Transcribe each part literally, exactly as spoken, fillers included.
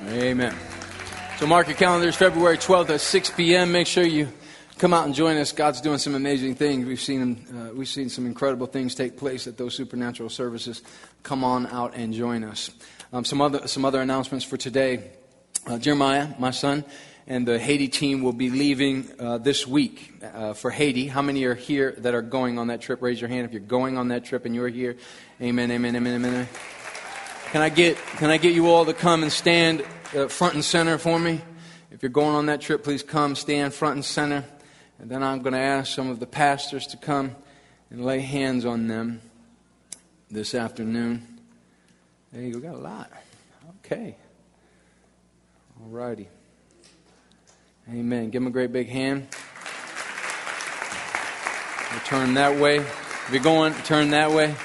Amen. So mark your calendars, February twelfth at six p.m. Make sure you come out and join us. God's doing some amazing things. We've seen uh, we've seen some incredible things take place at those supernatural services. Come on out and join us. Um, some other some other announcements for today. Uh, Jeremiah, my son, and the Haiti team will be leaving uh, this week uh, for Haiti. How many are here that are going on that trip? Raise your hand if you're going on that trip and you're here. Amen, amen, amen, amen. Can I get Can I get you all to come and stand uh, front and center for me? If you're going on that trip, please come stand front and center. And then I'm going to ask some of the pastors to come and lay hands on them this afternoon. There you go. Got a lot. Okay. All righty. Amen. Give them a great big hand. We'll turn that way. If you're going, turn that way.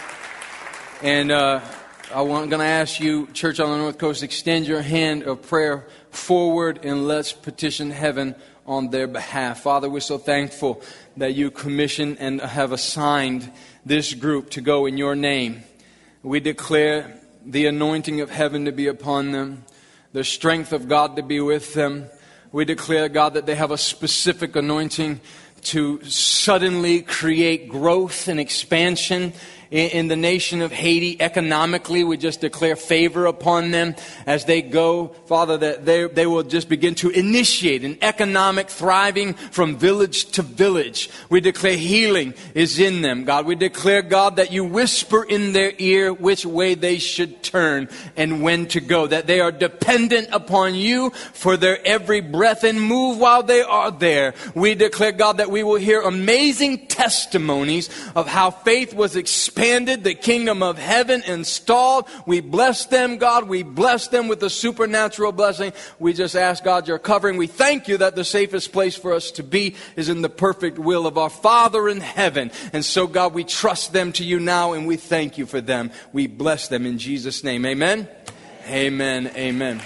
And uh, I'm going to ask you, Church on the North Coast, extend your hand of prayer forward and let's petition heaven on their behalf. Father, we're so thankful that you commissioned and have assigned this group to go in your name. We declare the anointing of heaven to be upon them, the strength of God to be with them. We declare, God, that they have a specific anointing to suddenly create growth and expansion in, in the nation of Haiti. Economically, we just declare favor upon them as they go. Father, that they, they will just begin to initiate an economic thriving from village to village. We declare healing is in them, God. We declare, God, that you whisper in their ear which way they should turn and when to go. That they are dependent upon you for their every breath and move while they are there. We declare, God, that we will hear amazing testimonies of how faith was expanded, the kingdom of heaven installed. We bless them, God. We bless them with the supernatural blessing. We just ask, God, your covering. We thank you that the safest place for us to be is in the perfect will of our Father in heaven. And so, God, we trust them to you now, and we thank you for them. We bless them in Jesus' name. Amen. Amen. Amen.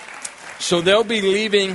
So they'll be leaving.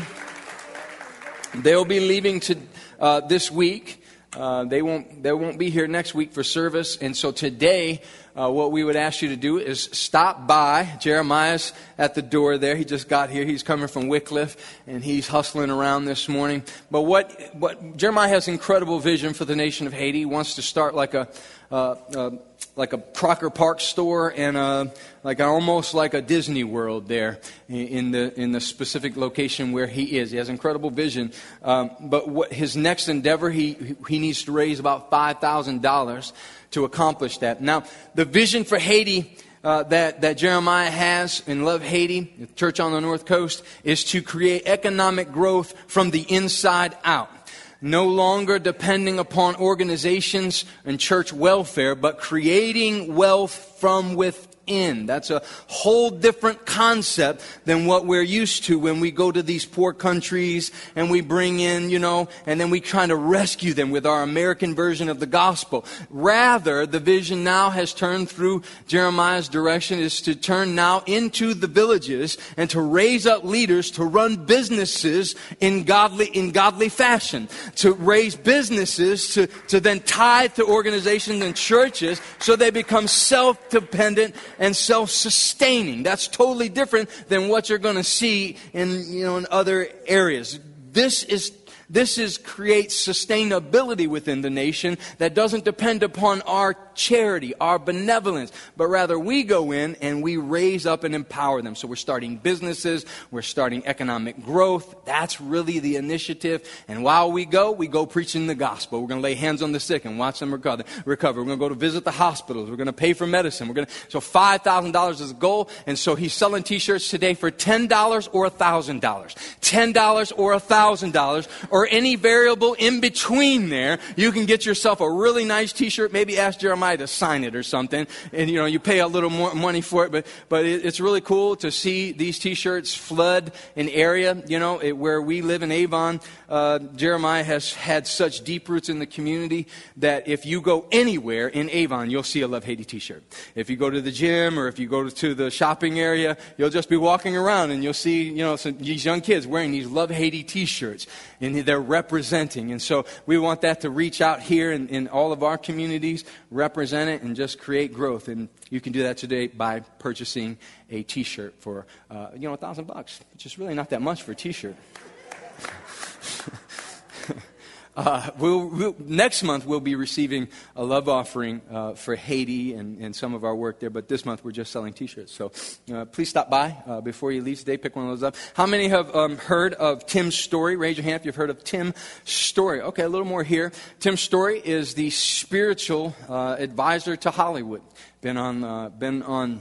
They'll be leaving to uh, this week. Uh, they won't. They won't be here next week for service. And so today, uh, what we would ask you to do is stop by. Jeremiah's at the door there. He just got here. He's coming from Wycliffe, and he's hustling around this morning. But what? What Jeremiah has incredible vision for the nation of Haiti. He wants to start like a. Uh, uh, like a Crocker Park store and a, like a, almost like a Disney World there in the in the specific location where he is. He has incredible vision. Um, but what his next endeavor, he he needs to raise about five thousand dollars to accomplish that. Now, the vision for Haiti uh, that, that Jeremiah has in Love Haiti, the church on the North Coast, is to create economic growth from the inside out. No longer depending upon organizations and church welfare, but creating wealth from within. That's a whole different concept than what we're used to when we go to these poor countries and we bring in, you know, and then we try to rescue them with our American version of the gospel. Rather, the vision now has turned through Jeremiah's direction is to turn now into the villages and to raise up leaders to run businesses in godly, in godly fashion. To raise businesses to, to then tithe to organizations and churches so they become self-dependent and self-sustaining. That's totally different than what you're going to see in, you know, in other areas. This is This is creates sustainability within the nation that doesn't depend upon our charity, our benevolence, but rather we go in and we raise up and empower them. So we're starting businesses, we're starting economic growth. That's really the initiative. And while we go, we go preaching the gospel. We're going to lay hands on the sick and watch them recover. Recover. We're going to go to visit the hospitals. We're going to pay for medicine. We're going to so five thousand dollars is the goal. And so he's selling T-shirts today for ten dollars or one thousand dollars. ten dollars or one thousand dollars. Or any variable in between there. You can get yourself a really nice T-shirt. Maybe ask Jeremiah to sign it or something. And, you know, you pay a little more money for it. But but it, it's really cool to see these T-shirts flood an area, you know, it, where we live in Avon. Uh, Jeremiah has had such deep roots in the community that if you go anywhere in Avon, you'll see a Love Haiti T-shirt. If you go to the gym or if you go to the shopping area, you'll just be walking around and you'll see, you know, some, these young kids wearing these Love Haiti T-shirts. And they're representing. And so we want that to reach out here in, in all of our communities, represent it, and just create growth. And you can do that today by purchasing a T-shirt for, uh, you know, a thousand bucks, which is really not that much for a T-shirt. Uh, we'll, we'll, next month, we'll be receiving a love offering uh, for Haiti and, and some of our work there. But this month, we're just selling T-shirts. So uh, please stop by uh, before you leave today. Pick one of those up. How many have um, heard of Tim Story? Raise your hand if you've heard of Tim Story. Okay, a little more here. Tim Story is the spiritual uh, advisor to Hollywood. Been on, uh, been on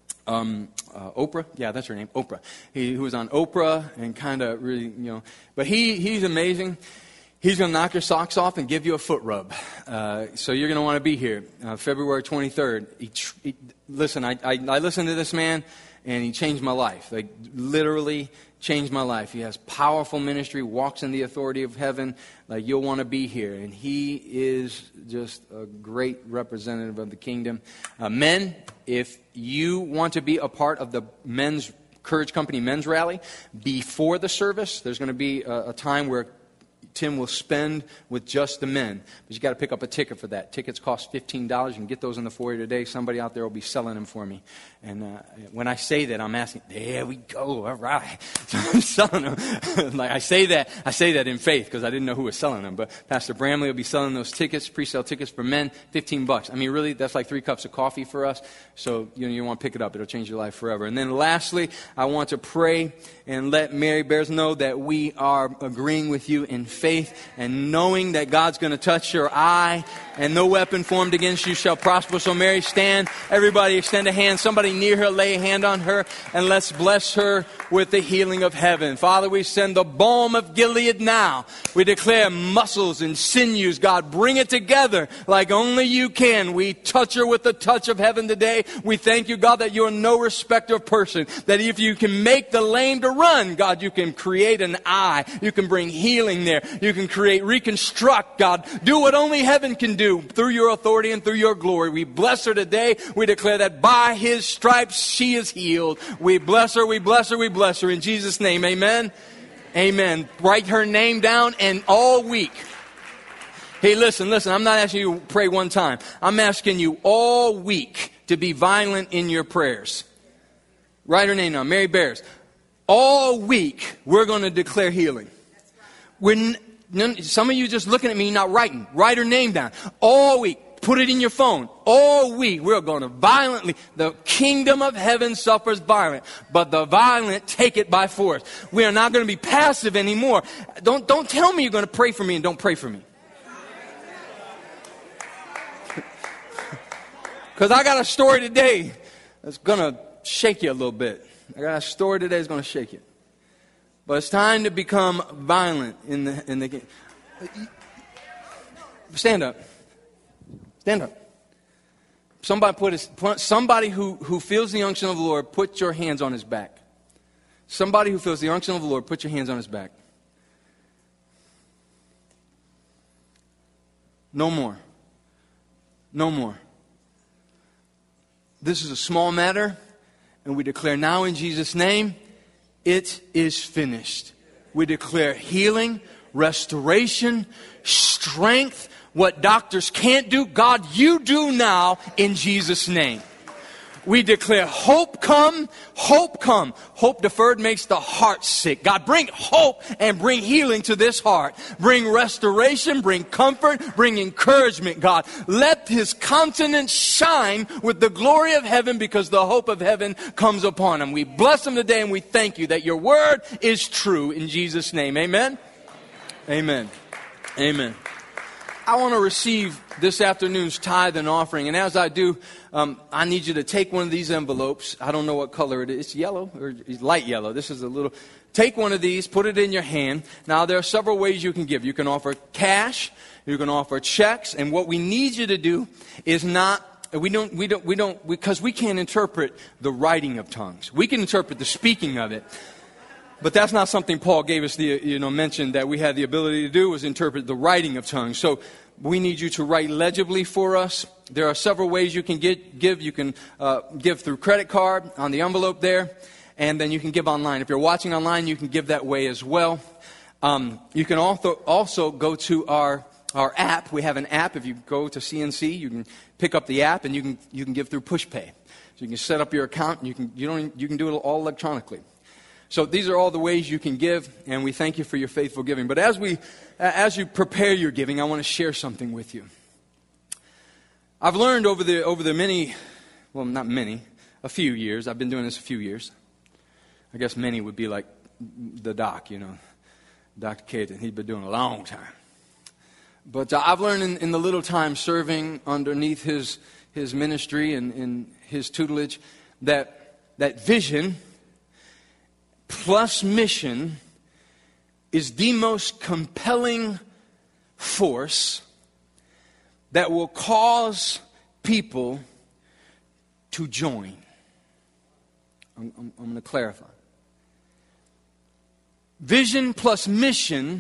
um, uh, Oprah. Yeah, that's her name, Oprah. He, he was on Oprah and kind of really, you know. But he he's amazing. He's going to knock your socks off and give you a foot rub. Uh, so you're going to want to be here uh, February twenty-third. He, he, listen, I, I, I listened to this man, and he changed my life. Like, literally changed my life. He has powerful ministry, walks in the authority of heaven. Like, you'll want to be here. And he is just a great representative of the kingdom. Uh, men, if you want to be a part of the men's Courage Company men's rally, before the service, there's going to be a, a time where Tim will spend with just the men. But you got to pick up a ticket for that. Tickets cost fifteen dollars. You can get those in the foyer today. Somebody out there will be selling them for me. And uh, when I say that, I'm asking, there we go, all right. So I'm selling them. Like I say that, I say that in faith because I didn't know who was selling them. But Pastor Bramley will be selling those tickets, pre-sale tickets for men, fifteen bucks. I mean, really, that's like three cups of coffee for us. So you know, you want to pick it up. It'll change your life forever. And then lastly, I want to pray and let Mary Bears know that we are agreeing with you in faith. Faith and knowing that God's going to touch your eye and no weapon formed against you shall prosper. So Mary, stand. Everybody extend a hand. Somebody near her, lay a hand on her, and let's bless her with the healing of heaven. Father, we send the balm of Gilead now. We declare muscles and sinews, God, bring it together like only you can. We touch her with the touch of heaven today. We thank you, God, that you're no respecter of person. That if you can make the lame to run, God, you can create an eye. You can bring healing there. You can create, reconstruct, God. Do what only heaven can do through your authority and through your glory. We bless her today. We declare that by his stripes she is healed. We bless her, we bless her, we bless her. In Jesus' name, amen. Amen. Amen. Write her name down, and all week. Hey, listen, listen. I'm not asking you to pray one time. I'm asking you all week to be violent in your prayers. Write her name down, Mary Bears. All week, we're going to declare healing. We're n- some of you just looking at me, not writing. Write her name down. All week. Put it in your phone. All week, we're going to violently. The kingdom of heaven suffers violent, but the violent take it by force. We are not going to be passive anymore. Don't, don't tell me you're going to pray for me and don't pray for me. Because I got a story today that's going to shake you a little bit. I got a story today that's going to shake you. But it's time to become violent in the in the. Stand up. Stand up. Somebody put his, somebody who, who feels the unction of the Lord, put your hands on his back. Somebody who feels the unction of the Lord, put your hands on his back. No more. No more. This is a small matter, and we declare now in Jesus' name, it is finished. We declare healing, restoration, strength. What doctors can't do, God, you do now in Jesus' name. We declare hope come, hope come. Hope deferred makes the heart sick. God, bring hope and bring healing to this heart. Bring restoration, bring comfort, bring encouragement, God. Let his countenance shine with the glory of heaven because the hope of heaven comes upon him. We bless him today and we thank you that your word is true in Jesus' name. Amen? Amen. Amen. I want to receive this afternoon's tithe and offering. And as I do, um, I need you to take one of these envelopes. I don't know what color it is. It's yellow or it's light yellow. This is a little. Take one of these, put it in your hand. Now, there are several ways you can give. You can offer cash. You can offer checks. And what we need you to do is not, we don't, we don't, we don't, because we can't interpret the writing of tongues. We can interpret the speaking of it. But that's not something Paul gave us the, you know, mentioned that we had the ability to do was interpret the writing of tongues. So we need you to write legibly for us. There are several ways you can get, give. You can uh, give through credit card on the envelope there. And then you can give online. If you're watching online, you can give that way as well. Um, you can also, also go to our, our app. We have an app. If you go to C N C, you can pick up the app and you can, you can give through PushPay. So you can set up your account and you can, you don't, you can do it all electronically. So these are all the ways you can give, and we thank you for your faithful giving. But as we, as you prepare your giving, I want to share something with you. I've learned over the over the many, well, not many, a few years. I've been doing this a few years. I guess many would be like the doc, you know, Doctor Caton. He'd been doing it a long time. But uh, I've learned in, in the little time serving underneath his his ministry and in his tutelage that that vision plus mission is the most compelling force that will cause people to join. I'm, I'm, I'm going to clarify. Vision plus mission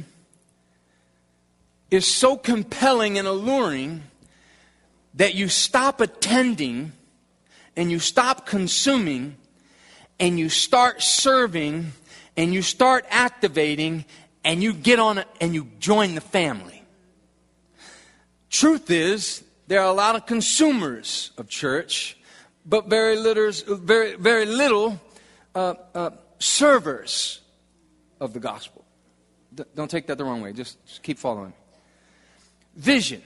is so compelling and alluring that you stop attending and you stop consuming and you start serving, and you start activating, and you get on it, and you join the family. Truth is, there are a lot of consumers of church, but very little, very, very little uh, uh, servers of the gospel. D- don't take that the wrong way. Just, just keep following. Vision.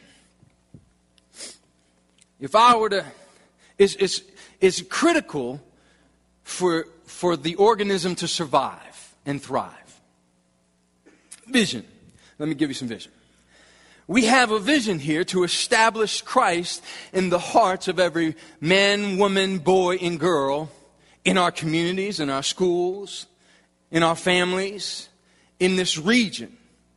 If I were to, is is is critical for, for the organism to survive and thrive. Vision. Let me give you some vision. We have a vision here to establish Christ in the hearts of every man, woman, boy, and girl in our communities, in our schools, in our families, in this region.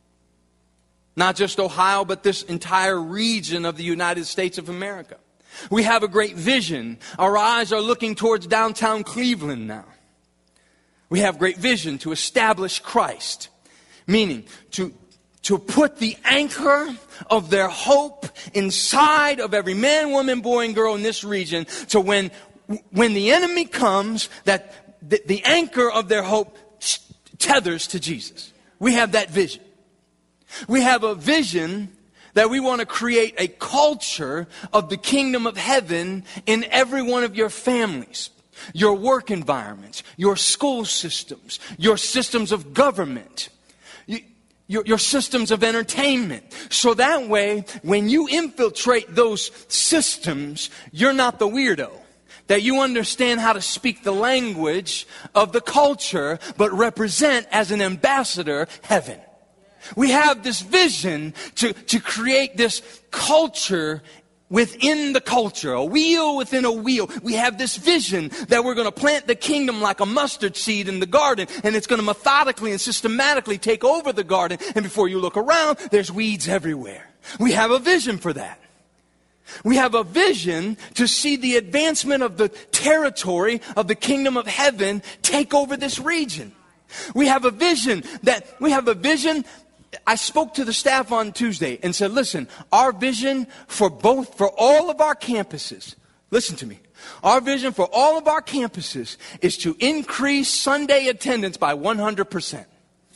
Not just Ohio, but this entire region of the United States of America. We have a great vision. Our eyes are looking towards downtown Cleveland now. We have great vision to establish Christ. Meaning, to, to put the anchor of their hope inside of every man, woman, boy, and girl in this region. So when, when the enemy comes, that the, the anchor of their hope tethers to Jesus. We have that vision. We have a vision that we want to create a culture of the kingdom of heaven in every one of your families, your work environments, your school systems, your systems of government, your, your systems of entertainment. So that way, when you infiltrate those systems, you're not the weirdo. That you understand how to speak the language of the culture, but represent as an ambassador heaven. We have this vision to, to create this culture within the culture, a wheel within a wheel. We have this vision that we're going to plant the kingdom like a mustard seed in the garden, and it's going to methodically and systematically take over the garden, and before you look around, there's weeds everywhere. We have a vision for that. We have a vision to see the advancement of the territory of the kingdom of heaven take over this region. We have a vision that, we have a vision I spoke to the staff on Tuesday and said, listen, our vision for both, for all of our campuses, listen to me, our vision for all of our campuses is to increase Sunday attendance by one hundred percent.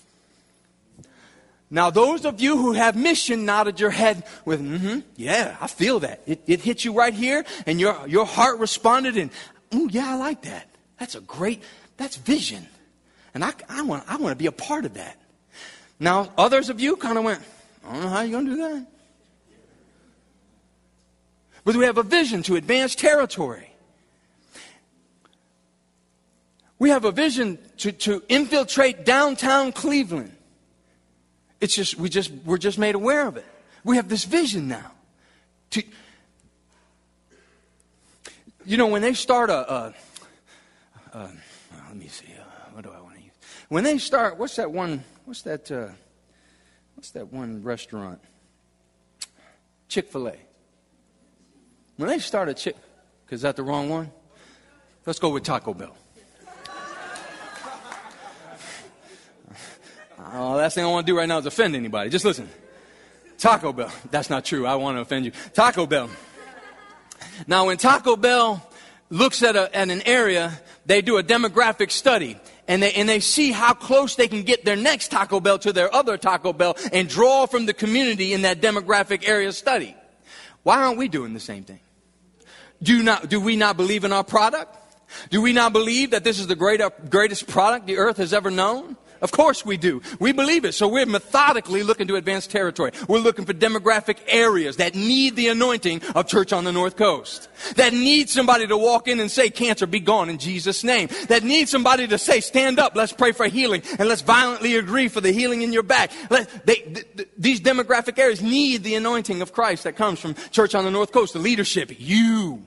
Now, those of you who have mission nodded your head with, mm-hmm, yeah, I feel that. It, it hit you right here, and your, your heart responded, and, oh, yeah, I like that. That's a great, that's vision. And I, I want, I want to be a part of that. Now, others of you kind of went, I don't know how you're going to do that. But we have a vision to advance territory. We have a vision to, to infiltrate downtown Cleveland. It's just, we just, we're just made aware of it. We have this vision now. To, you know, when they start a, a, a let me see, uh, what do I want to use? When they start, what's that one, what's that, uh, what's that one restaurant? Chick-fil-A. When they start a Chick, is that the wrong one? Let's go with Taco Bell. Oh, last thing I want to do right now is offend anybody. Just listen. Taco Bell. That's not true. I want to offend you. Taco Bell. Now, when Taco Bell looks at, a, at an area, they do a demographic study. And they, and they see how close they can get their next Taco Bell to their other Taco Bell and draw from the community in that demographic area study. Why aren't we doing the same thing? Do not, do we not believe in our product? Do we not believe that this is the great, greatest product the earth has ever known? Of course we do. We believe it. So we're methodically looking to advance territory. We're looking for demographic areas that need the anointing of Church on the North Coast. That need somebody to walk in and say, cancer, be gone in Jesus' name. That need somebody to say, stand up, let's pray for healing, and let's violently agree for the healing in your back. Let, they, th- th- these demographic areas need the anointing of Christ that comes from Church on the North Coast, the leadership, you.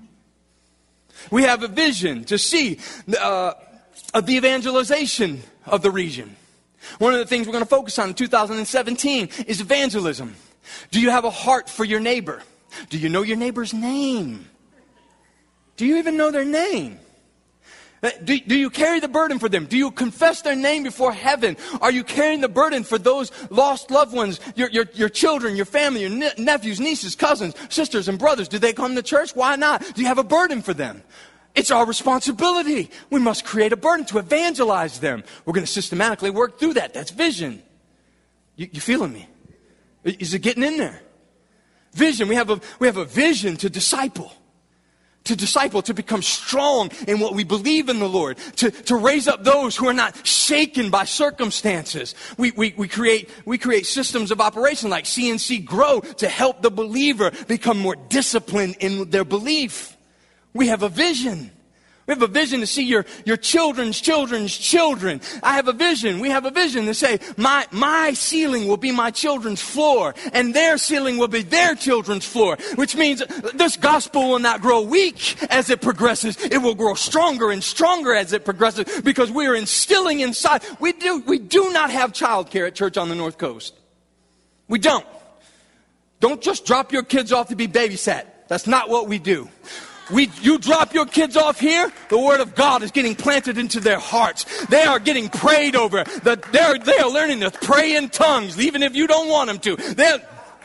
We have a vision to see uh, of the evangelization of the region. One of the things we're going to focus on in two thousand seventeen is evangelism. Do you have a heart for your neighbor? Do you know your neighbor's name? Do you even know their name? Do, do you carry the burden for them? Do you confess their name before heaven? Are you carrying the burden for those lost loved ones, your, your, your children, your family, your ne- nephews, nieces, cousins, sisters, and brothers? Do they come to church? Why not? Do you have a burden for them? It's our responsibility. We must create a burden to evangelize them. We're going to systematically work through that. That's vision. You, you feeling me? Is it getting in there? Vision. We have a, we have a vision to disciple. To disciple, to become strong in what we believe in the Lord. To, to raise up those who are not shaken by circumstances. We, we, we, create, we create systems of operation like C N C Grow to help the believer become more disciplined in their belief. We have a vision. We have a vision to see your, your children's children's children. I have a vision. We have a vision to say, my, my ceiling will be my children's floor, and their ceiling will be their children's floor, which means this gospel will not grow weak as it progresses. It will grow stronger and stronger as it progresses, because we are instilling inside. We do, we do not have childcare at Church on the North Coast. We don't. Don't just drop your kids off to be babysat. That's not what we do. We, you drop your kids off here, the Word of God is getting planted into their hearts. They are getting prayed over. The, they're, they are learning to pray in tongues, even if you don't want them to. They're,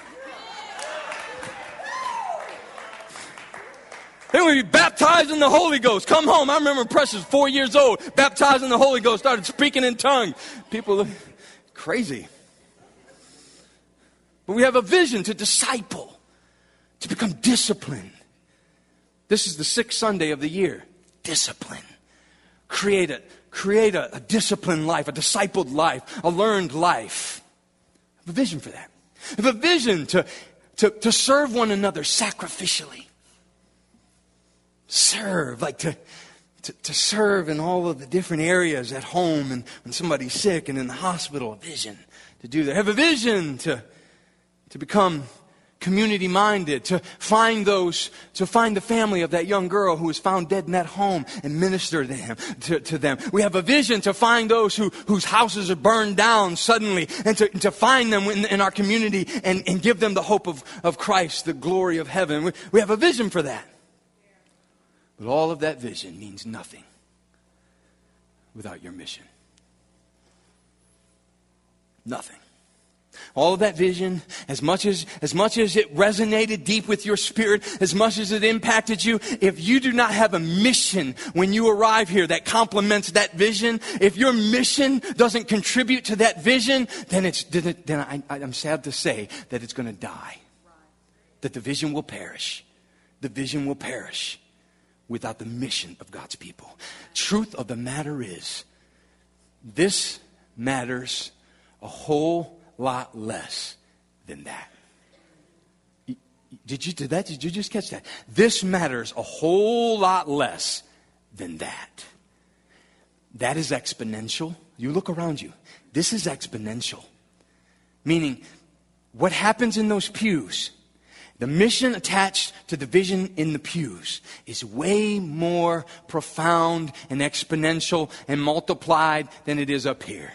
they will be baptized in the Holy Ghost. Come home. I remember Precious, four years old, baptized in the Holy Ghost, started speaking in tongues. People look crazy. But we have a vision to disciple, to become disciplined. This is the sixth Sunday of the year. Discipline. Create a, create a, a disciplined life, a discipled life, a learned life. I have a vision for that. I have a vision to, to, to serve one another sacrificially. Serve, like to, to, to serve in all of the different areas at home and when somebody's sick and in the hospital. A vision to do that. I have a vision to, to become community minded, to find those, to find the family of that young girl who was found dead in that home and minister to him, to, to them. We have a vision to find those who, whose houses are burned down suddenly, and to, to find them in, in our community and, and give them the hope of, of Christ, the glory of heaven. We, we have a vision for that. But all of that vision means nothing without your mission. Nothing. All of that vision, as much as, as much as it resonated deep with your spirit, as much as it impacted you, if you do not have a mission when you arrive here that complements that vision, if your mission doesn't contribute to that vision, then it's then, it, then I, I'm sad to say that it's going to die. That the vision will perish. The vision will perish without the mission of God's people. Truth of the matter is, this matters a whole lot less than that. Did you do that? Did you just catch that? This matters a whole lot less than that. That is exponential. You look around you. This is exponential. Meaning, what happens in those pews, the mission attached to the vision in the pews is way more profound and exponential and multiplied than it is up here.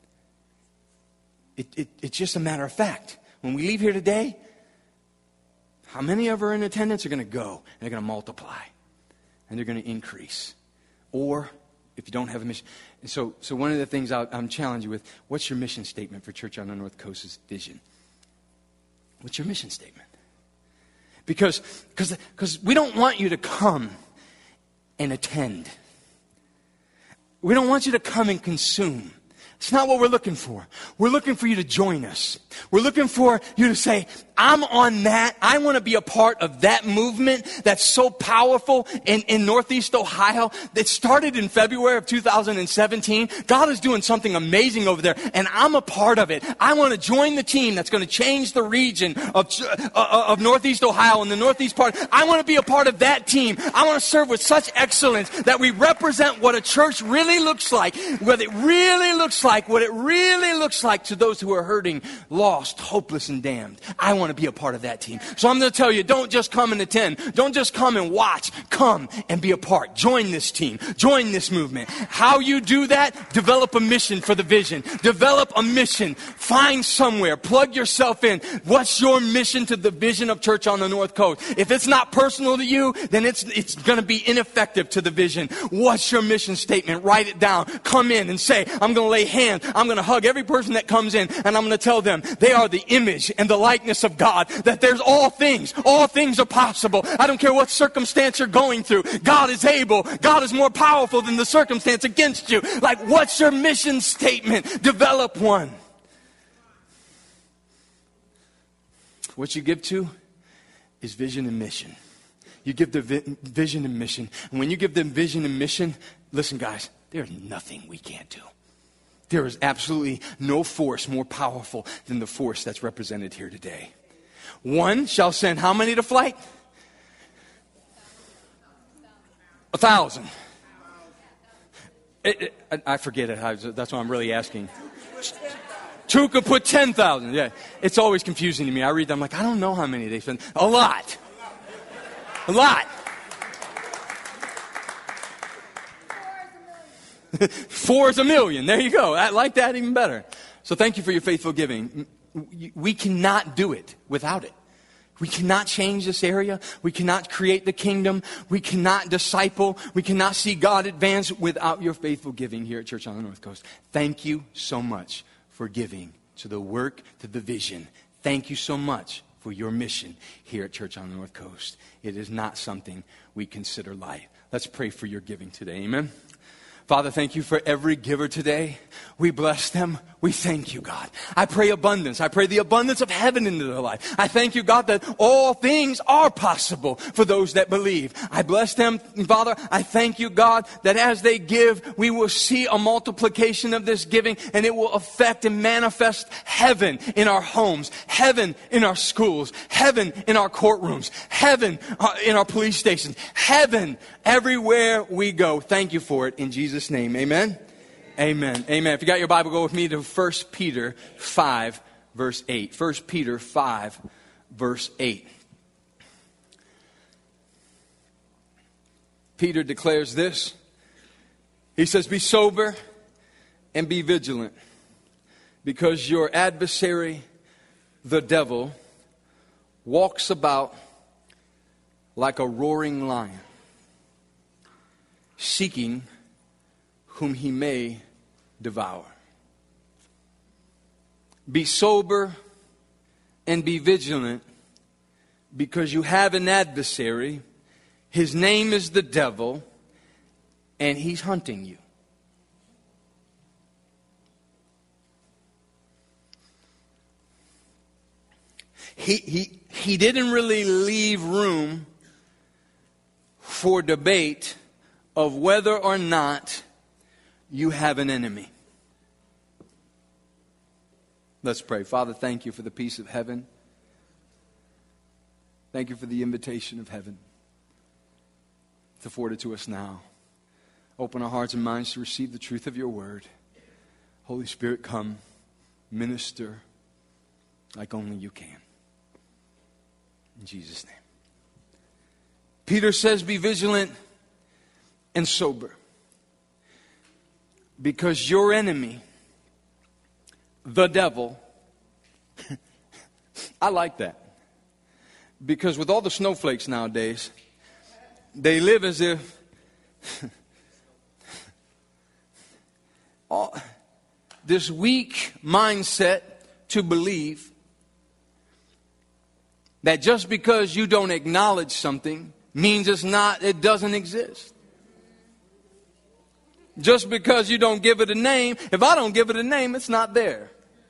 It, it, it's just a matter of fact. When we leave here today, how many of our in attendance are going to go and they're going to multiply and they're going to increase? Or if you don't have a mission. And so, so one of the things I'll, I'm challenging you with, what's your mission statement for Church on the North Coast's vision? What's your mission statement? Because because because we don't want you to come and attend. We don't want you to come and consume. It's not what we're looking for. We're looking for you to join us. We're looking for you to say, I'm on that. I want to be a part of that movement that's so powerful in, in Northeast Ohio. It started in February of two thousand seventeen. God is doing something amazing over there, and I'm a part of it. I want to join the team that's going to change the region of, uh, of Northeast Ohio and the Northeast part. I want to be a part of that team. I want to serve with such excellence that we represent what a church really looks like, what it really looks like, what it really looks like to those who are hurting, lost, hopeless, and damned. I want to be a part of that team. So I'm going to tell you, don't just come and attend. Don't just come and watch. Come and be a part. Join this team. Join this movement. How you do that? Develop a mission for the vision. Develop a mission. Find somewhere. Plug yourself in. What's your mission to the vision of Church on the North Coast? If it's not personal to you, then it's it's going to be ineffective to the vision. What's your mission statement? Write it down. Come in and say, I'm going to lay hands. I'm going to hug every person that comes in, and I'm going to tell them they are the image and the likeness of God, that there's all things. All things are possible. I don't care what circumstance you're going through. God is able. God is more powerful than the circumstance against you. Like, what's your mission statement? Develop one. What you give to is vision and mission. You give the vi- vision and mission. And when you give them vision and mission, listen, guys, there's nothing we can't do. There is absolutely no force more powerful than the force that's represented here today. One shall send how many to flight? A thousand. It, it, I forget it. That's what I'm really asking. Two could put ten thousand. Yeah, it's always confusing to me. I read them, I'm like, I don't know how many they send. A lot. A lot. Four is a million. There you go. I like that even better. So thank you for your faithful giving. We cannot do it without it. We cannot change this area. We cannot create the kingdom. We cannot disciple. We cannot see God advance without your faithful giving here at Church on the North Coast. Thank you so much for giving to the work, to the vision. Thank you so much for your mission here at Church on the North Coast. It is not something we consider light. Let's pray for your giving today. Amen. Father, thank you for every giver today. We bless them. We thank you, God. I pray abundance. I pray the abundance of heaven into their life. I thank you, God, that all things are possible for those that believe. I bless them, Father. I thank you, God, that as they give, we will see a multiplication of this giving, and it will affect and manifest heaven in our homes, heaven in our schools, heaven in our courtrooms, heaven in our police stations, heaven everywhere we go. Thank you for it in Jesus' name. Amen. Amen. Amen. If you got your Bible, go with me to First Peter five, verse eight. First Peter five, verse eight. Peter declares this. He says, be sober and be vigilant, because your adversary, the devil, walks about like a roaring lion, seeking whom he may devour. Be sober and be vigilant, because you have an adversary. His name is the devil, and he's hunting you. He, he, he didn't really leave room for debate of whether or not you have an enemy. Let's pray. Father, thank you for the peace of heaven. Thank you for the invitation of heaven. It's afforded to us now. Open our hearts and minds to receive the truth of your word. Holy Spirit, come, minister like only you can. In Jesus' name. Peter says, be vigilant and sober, because your enemy, the devil, I like that. Because with all the snowflakes nowadays, they live as if all, this weak mindset to believe that just because you don't acknowledge something means it's not, it doesn't exist. Just because you don't give it a name, if I don't give it a name, it's not there.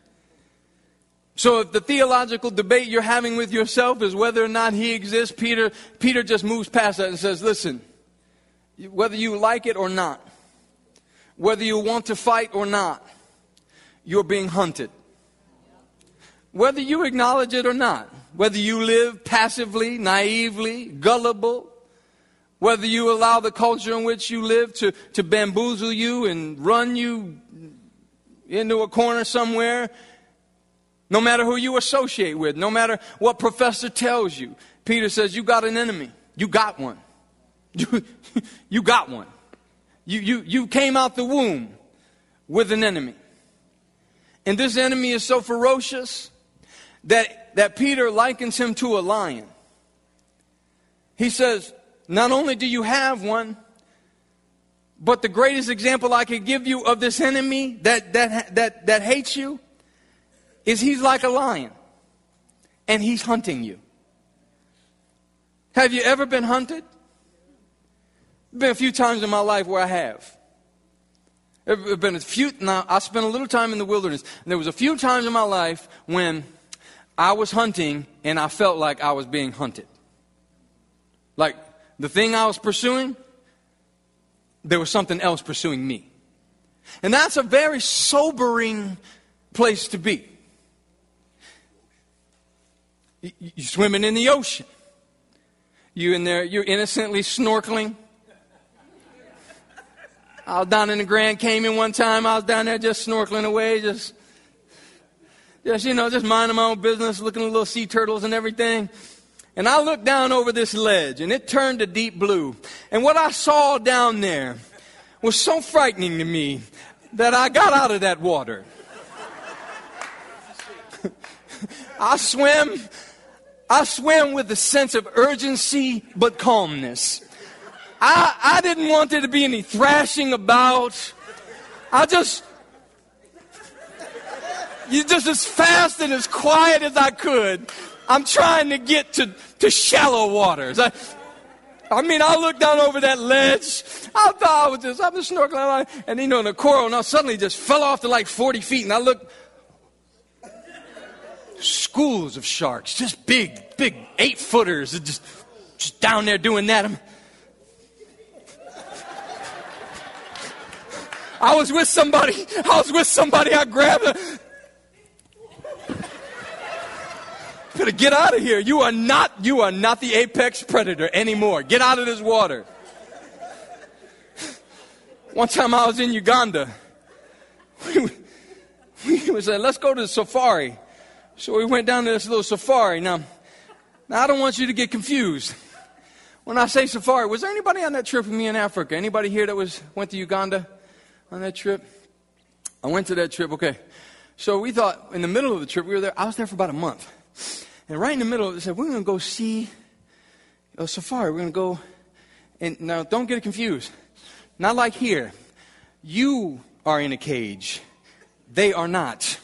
So if the theological debate you're having with yourself is whether or not he exists, Peter, Peter just moves past that and says, listen, whether you like it or not, whether you want to fight or not, you're being hunted. Whether you acknowledge it or not, whether you live passively, naively, gullible, whether you allow the culture in which you live to, to bamboozle you and run you into a corner somewhere, no matter who you associate with, no matter what professor tells you, Peter says, you got an enemy. You got one. You, you got one. You, you, you came out the womb with an enemy. And this enemy is so ferocious that, that Peter likens him to a lion. He says, not only do you have one, but the greatest example I could give you of this enemy that, that, that, that hates you is he's like a lion. And he's hunting you. Have you ever been hunted? Been a few times in my life where I have. There have been a few. Now I spent a little time in the wilderness, and there was a few times in my life when I was hunting and I felt like I was being hunted. Like the thing I was pursuing, there was something else pursuing me, and that's a very sobering place to be. You're swimming in the ocean. You in there. You're innocently snorkeling. I was down in the Grand Cayman one time. I was down there just snorkeling away, just, just you know, just minding my own business, looking at little sea turtles and everything. And I looked down over this ledge, and it turned to deep blue. And what I saw down there was so frightening to me that I got out of that water. I swim, I swim with a sense of urgency but calmness. I, I didn't want there to be any thrashing about. I just, you just as fast and as quiet as I could. I'm trying to get to, to shallow waters. I, I mean, I looked down over that ledge. I thought I was just, I was snorkeling, and you know, the coral now suddenly just fell off to like forty feet, and I looked. Schools of sharks, just big, big eight footers, just, just down there doing that. I'm, I was with somebody. I was with somebody. I grabbed her. Better get out of here. You are not. You are not the apex predator anymore. Get out of this water. One time I was in Uganda. We, we said, let's go to the safari. So we went down to this little safari. Now, now I don't want you to get confused. When I say safari, was there anybody on that trip with me in Africa? Anybody here that was went to Uganda? On that trip? I went to that trip, okay. So we thought, in the middle of the trip, we were there, I was there for about a month. And right in the middle, they said, we're going to go see a safari. We're going to go, and now don't get it confused. Not like here. You are in a cage. They are not.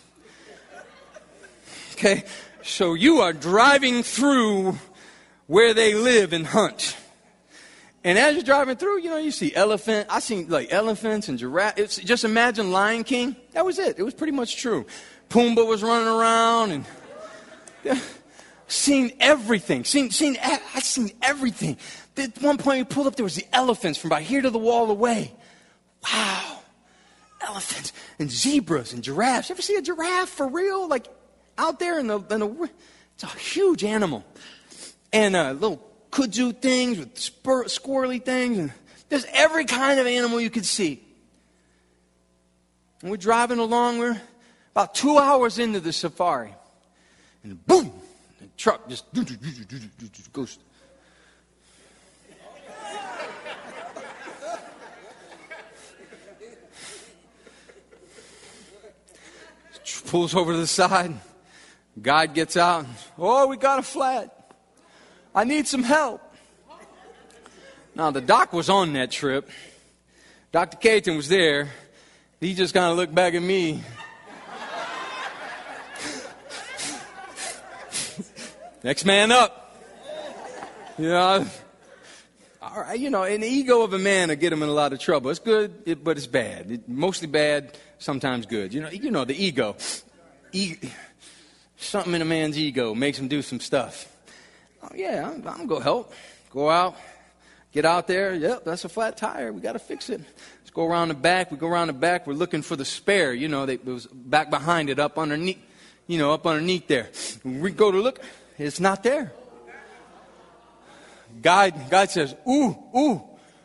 Okay? So you are driving through where they live and hunt. And as you're driving through, you know, you see elephant. I seen like elephants and giraffes. Just imagine Lion King. That was it. It was pretty much true. Pumbaa was running around, and yeah, seen everything. Seen, seen. I seen everything. At one point, we pulled up. There was the elephants from about here to the wall away. Wow, elephants and zebras and giraffes. You ever see a giraffe for real? Like out there in the, in the it's a huge animal, and a little kudzu things with spur, squirrely things, and there's every kind of animal you could see. And we're driving along, we're about two hours into the safari, and boom, the truck just goes. Pulls over to the side, guide gets out, oh, we got a flat. I need some help. Now, the doc was on that trip. Doctor Caton was there. He just kind of looked back at me. Next man up. You know, All right, you know, an ego of a man will get him in a lot of trouble. It's good, it, but it's bad. It, mostly bad, sometimes good. You know, you know the ego. E- something in a man's ego makes him do some stuff. Oh, yeah, I'm, I'm going to go help. Go out, get out there. Yep, that's a flat tire. We got to fix it. Let's go around the back. We go around the back. We're looking for the spare. You know, they, it was back behind it, up underneath, you know, up underneath there. We go to look. It's not there. God, God says, ooh, ooh.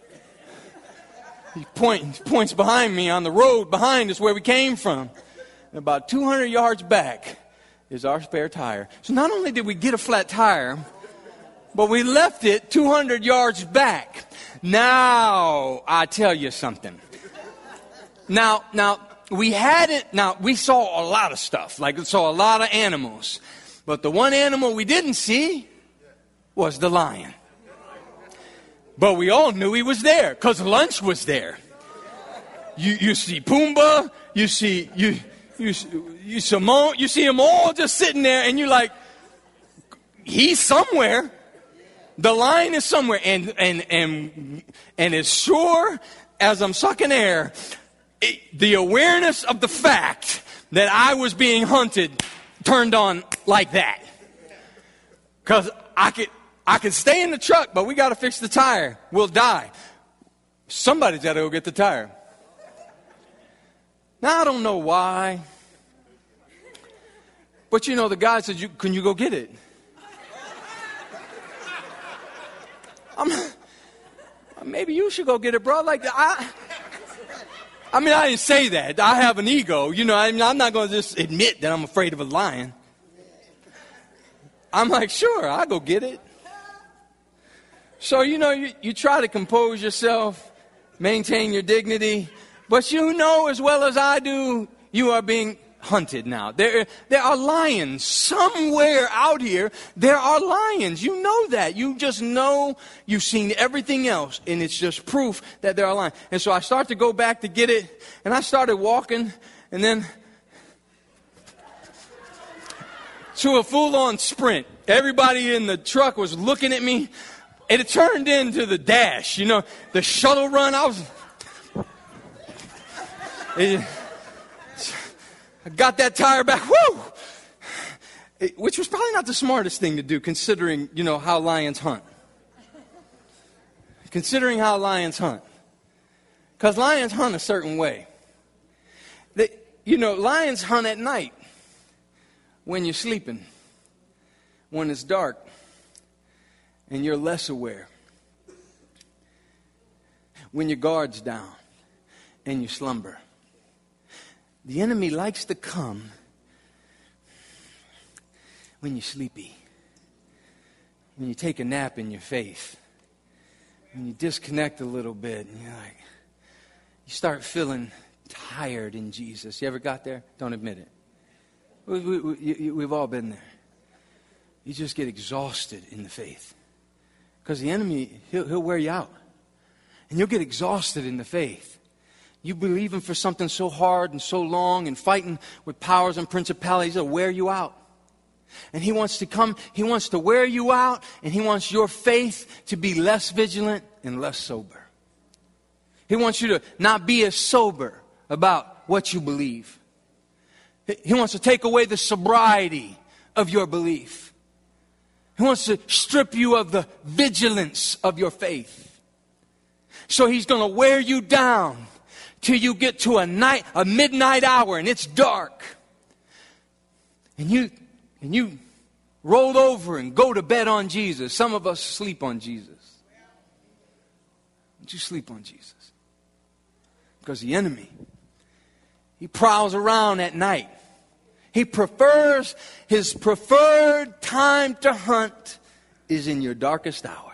He point, points behind me on the road behind us where we came from. And about two hundred yards back is our spare tire. So not only did we get a flat tire, but we left it two hundred yards back. Now, I tell you something. Now, now, we hadn't, now, we saw a lot of stuff. Like, we saw a lot of animals. But the one animal we didn't see was the lion. But we all knew he was there because lunch was there. You you see Pumbaa, you see you you you Simone, you see them all just sitting there, and you're like, he's somewhere. The lion is somewhere, and and and and as sure as I'm sucking air, it, the awareness of the fact that I was being hunted turned on like that, because I could. I can stay in the truck, but we got to fix the tire. We'll die. Somebody's got to go get the tire. Now, I don't know why. But, you know, the guy said, you, can you go get it? I'm, maybe you should go get it, bro. Like, I, I mean, I didn't say that. I have an ego. You know, I mean, I'm not going to just admit that I'm afraid of a lion. I'm like, sure, I'll go get it. So, you know, you, you try to compose yourself, maintain your dignity, but you know as well as I do, you are being hunted now. There, there are lions somewhere out here. There are lions. You know that. You just know you've seen everything else, and it's just proof that there are lions. And so I start to go back to get it, and I started walking, and then to a full-on sprint. Everybody in the truck was looking at me. And it turned into the dash, you know, the shuttle run. I was, it, I got that tire back, whoo! It, which was probably not the smartest thing to do, considering, you know, how lions hunt. Considering how lions hunt. Because lions hunt a certain way. They, you know, lions hunt at night when you're sleeping, when it's dark. And you're less aware. When your guard's down and you slumber. The enemy likes to come when you're sleepy. When you take a nap in your faith. When you disconnect a little bit and you're like, you start feeling tired in Jesus. You ever got there? Don't admit it. We, we, we, we've all been there. You just get exhausted in the faith. Because the enemy, he'll, he'll wear you out. And you'll get exhausted in the faith. You believe him for something so hard and so long and fighting with powers and principalities, he'll wear you out. And he wants to come, he wants to wear you out, and he wants your faith to be less vigilant and less sober. He wants you to not be as sober about what you believe. He wants to take away the sobriety of your belief. He wants to strip you of the vigilance of your faith. So he's going to wear you down till you get to a night, a midnight hour, and it's dark. And you, and you roll over and go to bed on Jesus. Some of us sleep on Jesus. Don't you sleep on Jesus? Because the enemy, he prowls around at night. He prefers, his preferred time to hunt is in your darkest hour.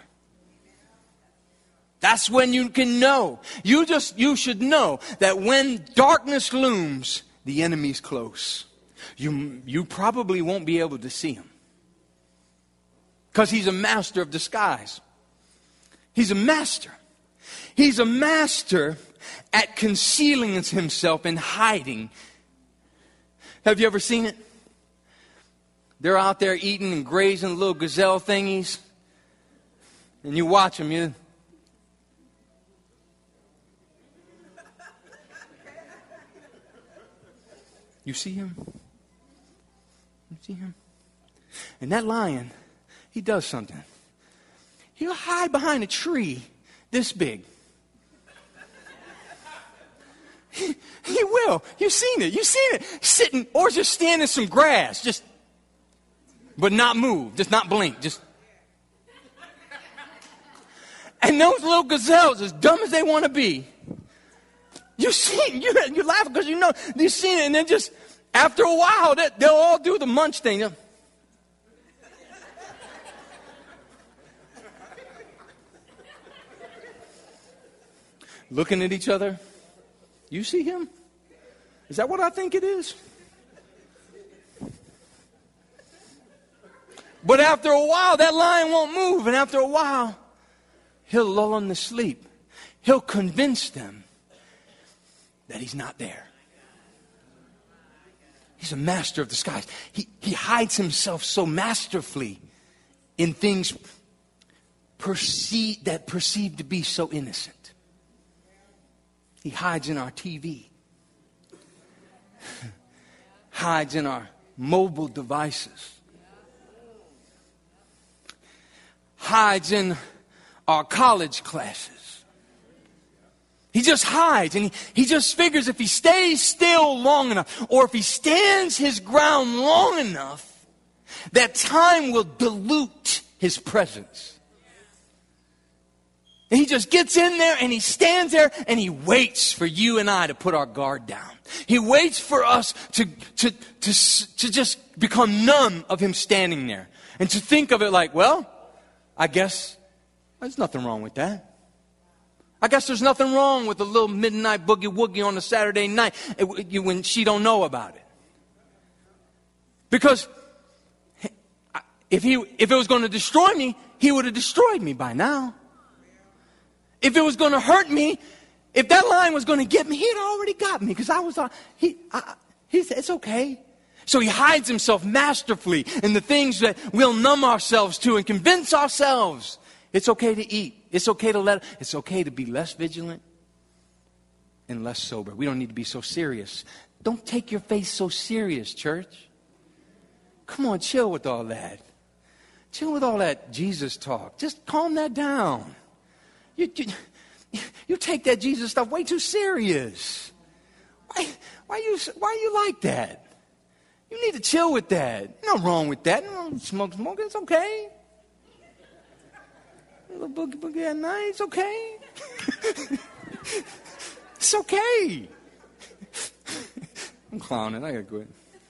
That's when you can know. You just, you should know that when darkness looms, the enemy's close. You, you probably won't be able to see him. Because he's a master of disguise. He's a master. He's a master at concealing himself and hiding. Have you ever seen it? They're out there eating and grazing little gazelle thingies. And you watch them. You, You see him? You see him? And that lion, he does something. He'll hide behind a tree this big. He, he will. You've seen it. You've seen it. Sitting or just stand in some grass. Just, but not move. Just not blink. Just. And those little gazelles, as dumb as they want to be, you see, you you laugh because you know you've seen it, and then just after a while, they, they'll all do the munch thing. Looking at each other. You see him? Is that what I think it is? But after a while, that lion won't move. And after a while, he'll lull them to sleep. He'll convince them that he's not there. He's a master of the skies. He, he hides himself so masterfully in things perceived, that perceived to be so innocent. He hides in our T V. Hides in our mobile devices. Hides in our college classes. He just hides, and he, he just figures if he stays still long enough, or if he stands his ground long enough, that time will dilute his presence. And he just gets in there and he stands there and he waits for you and I to put our guard down. He waits for us to, to, to, to just become numb of him standing there. And to think of it like, well, I guess there's nothing wrong with that. I guess there's nothing wrong with a little midnight boogie woogie on a Saturday night when she don't know about it. Because if he, if it was going to destroy me, he would have destroyed me by now. If it was going to hurt me, if that lion was going to get me, he had already got me because I was, uh, he, I, he said, it's okay. So he hides himself masterfully in the things that we'll numb ourselves to and convince ourselves it's okay to eat. It's okay to let, it's okay to be less vigilant and less sober. We don't need to be so serious. Don't take your faith so serious, church. Come on, chill with all that. Chill with all that Jesus talk. Just calm that down. You, you, you take that Jesus stuff way too serious. Why, why, you, why you like that? You need to chill with that. Nothing wrong with that. No, smoke, smoke, it's okay. A little boogie boogie at night, it's okay. It's okay. I'm clowning, I gotta quit.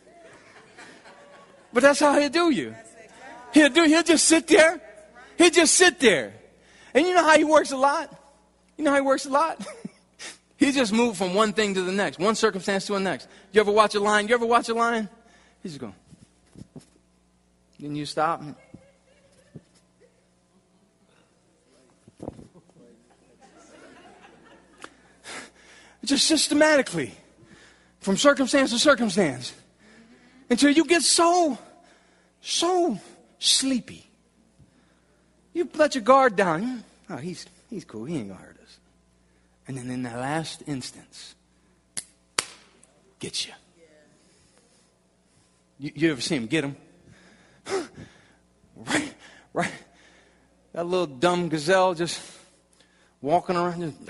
But that's how he'll do you. He'll do, he'll just sit there. He'll just sit there. And you know how he works a lot? You know how he works a lot? He just moved from one thing to the next, one circumstance to the next. You ever watch a lion? You ever watch a lion? He's just going. Then you stop. Just systematically, from circumstance to circumstance, until you get so, so sleepy. You let your guard down. Oh, he's he's cool. He ain't gonna hurt us. And then in that last instance, gets you. You, you ever see him get him? right, right. That little dumb gazelle just walking around. Just,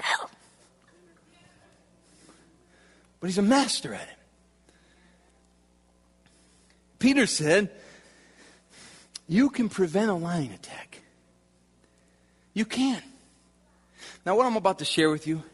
but he's a master at it. Peter said, you can prevent a lion attack. You can. Now, what I'm about to share with you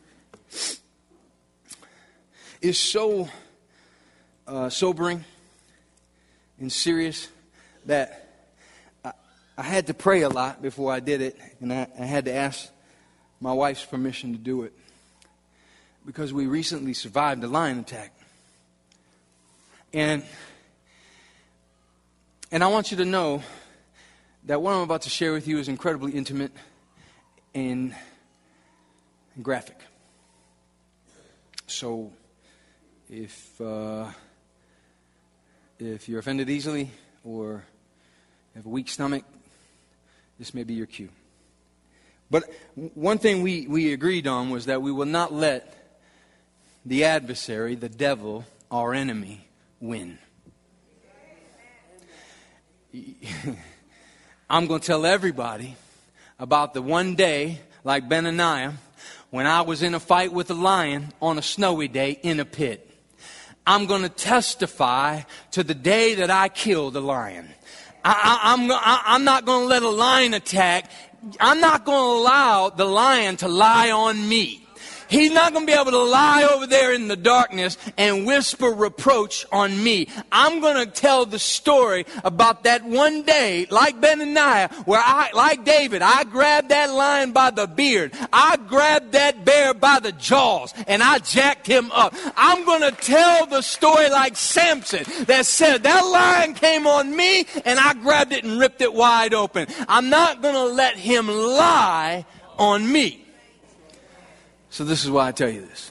is so uh, sobering and serious that I, I had to pray a lot before I did it, and I, I had to ask my wife's permission to do it because we recently survived a lion attack. And, and I want you to know that what I'm about to share with you is incredibly intimate and graphic. So, if uh, if you're offended easily or have a weak stomach, this may be your cue. But one thing we, we agreed on was that we will not let the adversary, the devil, our enemy, win. I'm going to tell everybody about the one day, like Benaniah, when I was in a fight with a lion on a snowy day in a pit. I'm going to testify to the day that I killed a lion. I, I, I'm, I, I'm not going to let a lion attack. I'm not going to allow the lion to lie on me. He's not going to be able to lie over there in the darkness and whisper reproach on me. I'm going to tell the story about that one day, like Benaniah, where I, like David, I grabbed that lion by the beard. I grabbed that bear by the jaws, and I jacked him up. I'm going to tell the story like Samson that said that lion came on me, and I grabbed it and ripped it wide open. I'm not going to let him lie on me. So this is why I tell you this.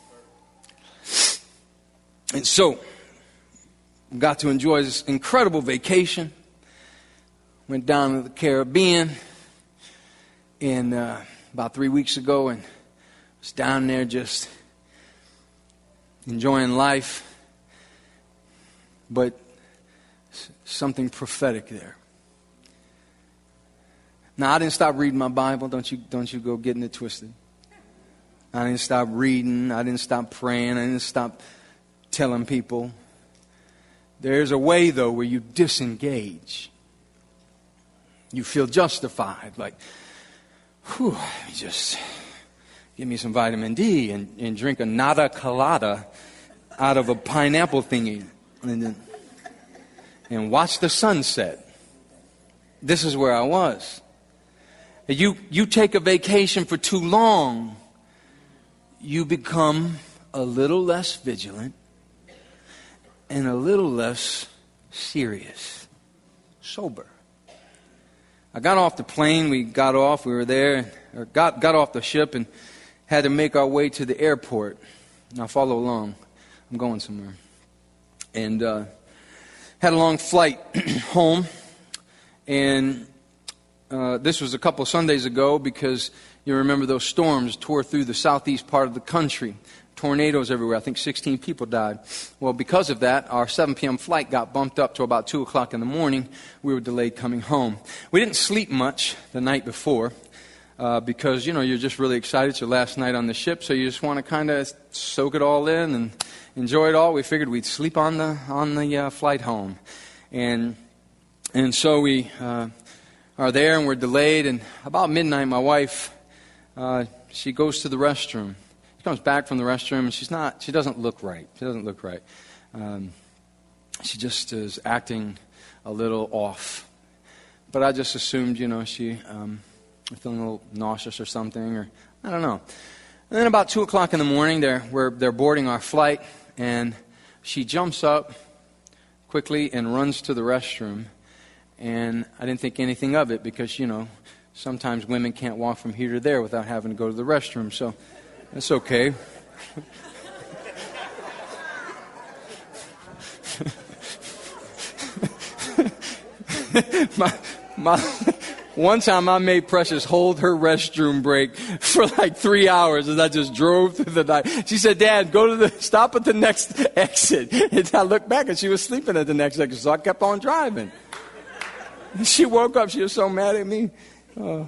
And so, got to enjoy this incredible vacation. Went down to the Caribbean in uh, about three weeks ago and was down there just enjoying life. But something prophetic there. Now, I didn't stop reading my Bible. Don't you, don't you go getting it twisted. I didn't stop reading. I didn't stop praying. I didn't stop telling people. There's a way, though, where you disengage. You feel justified. Like, whew, let me just give me some vitamin D and, and drink a nada colada out of a pineapple thingy. And, then, and watch the sunset. This is where I was. You, you take a vacation for too long, you become a little less vigilant and a little less serious, sober. I got off the plane. We got off. We were there, or got got off the ship, and had to make our way to the airport. Now follow along. I'm going somewhere, and uh, had a long flight home. And uh, this was a couple of Sundays ago because. You remember those storms tore through the southeast part of the country. Tornadoes everywhere. I think sixteen people died. Well, because of that, our seven p.m. flight got bumped up to about two o'clock in the morning. We were delayed coming home. We didn't sleep much the night before uh, because, you know, you're just really excited. It's your last night on the ship, so you just want to kind of soak it all in and enjoy it all. We figured we'd sleep on the on the uh, flight home. And, and so we uh, are there, and we're delayed. And about midnight, my wife... Uh, she goes to the restroom. She comes back from the restroom, and she's not. She doesn't look right. She doesn't look right. Um, she just is acting a little off. But I just assumed, you know, she um, was feeling a little nauseous or something, or I don't know. And then about two o'clock in the morning, they're we're they're boarding our flight, and she jumps up quickly and runs to the restroom. And I didn't think anything of it because, you know. Sometimes women can't walk from here to there without having to go to the restroom, so that's okay. my, my, one time I made Precious hold her restroom break for like three hours as I just drove through the night. She said, Dad, go to the, stop at the next exit. And I looked back and she was sleeping at the next exit, so I kept on driving. She woke up, she was so mad at me. Oh,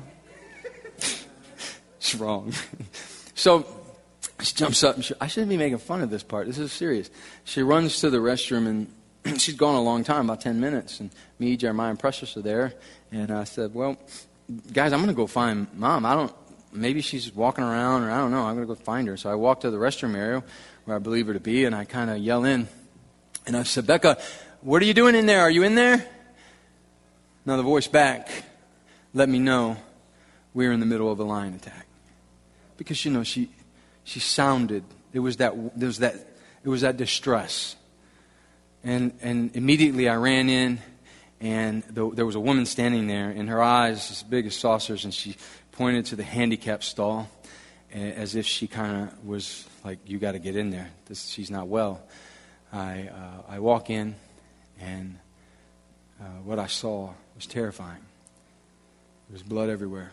it's wrong. So she jumps up. And she, I shouldn't be making fun of this part. This is serious. She runs to the restroom, and she's gone a long time, about ten minutes. And me, Jeremiah, and Precious are there. And I said, well, guys, I'm going to go find Mom. I don't, maybe she's walking around, or I don't know. I'm going to go find her. So I walk to the restroom area where I believe her to be, and I kind of yell in. And I said, Becca, what are you doing in there? Are you in there? Now the voice back let me know we were in the middle of a lion attack. Because, you know, she she sounded, it was that there was that it was that distress. And and immediately I ran in, and the, there was a woman standing there, and her eyes as big as saucers, and she pointed to the handicap stall as if she kind of was like, you got to get in there. This, she's not well. I uh, I walk in, and uh, what I saw was terrifying. There was blood everywhere.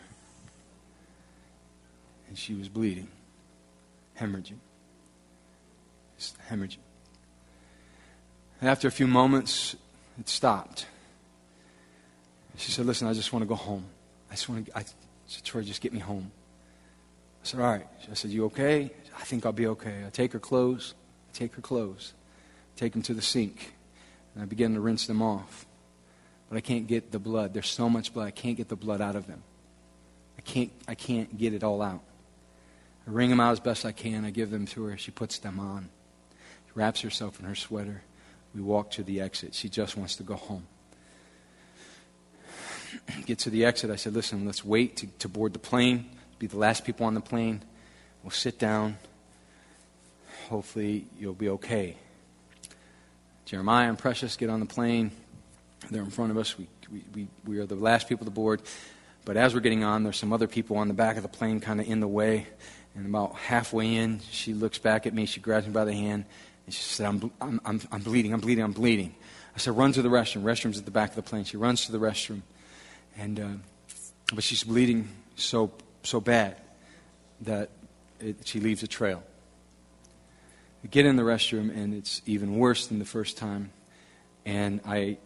And she was bleeding, hemorrhaging. Just hemorrhaging. And after a few moments, it stopped. She said, listen, I just want to go home. I just want to, I said, Troy, just get me home. I said, all right. I said, you okay? I think I'll be okay. I take her clothes. I take her clothes. Take them to the sink. And I begin to rinse them off. But I can't get the blood. There's so much blood. I can't get the blood out of them. I can't, I can't get it all out. I wring them out as best I can. I give them to her. She puts them on. She wraps herself in her sweater. We walk to the exit. She just wants to go home. Get to the exit. I said, listen, let's wait to, to board the plane. Be the last people on the plane. We'll sit down. Hopefully you'll be okay. Jeremiah and Precious get on the plane. They're in front of us. We, we, we, we are the last people to board. But as we're getting on, there's some other people on the back of the plane kind of in the way. And about halfway in, she looks back at me. She grabs me by the hand. And she said, I'm, I'm, I'm, I'm bleeding, I'm bleeding, I'm bleeding. I said, run to the restroom. Restroom's at the back of the plane. She runs to the restroom. And uh, but she's bleeding so so bad that it, she leaves a trail. We get in the restroom, and it's even worse than the first time. And I,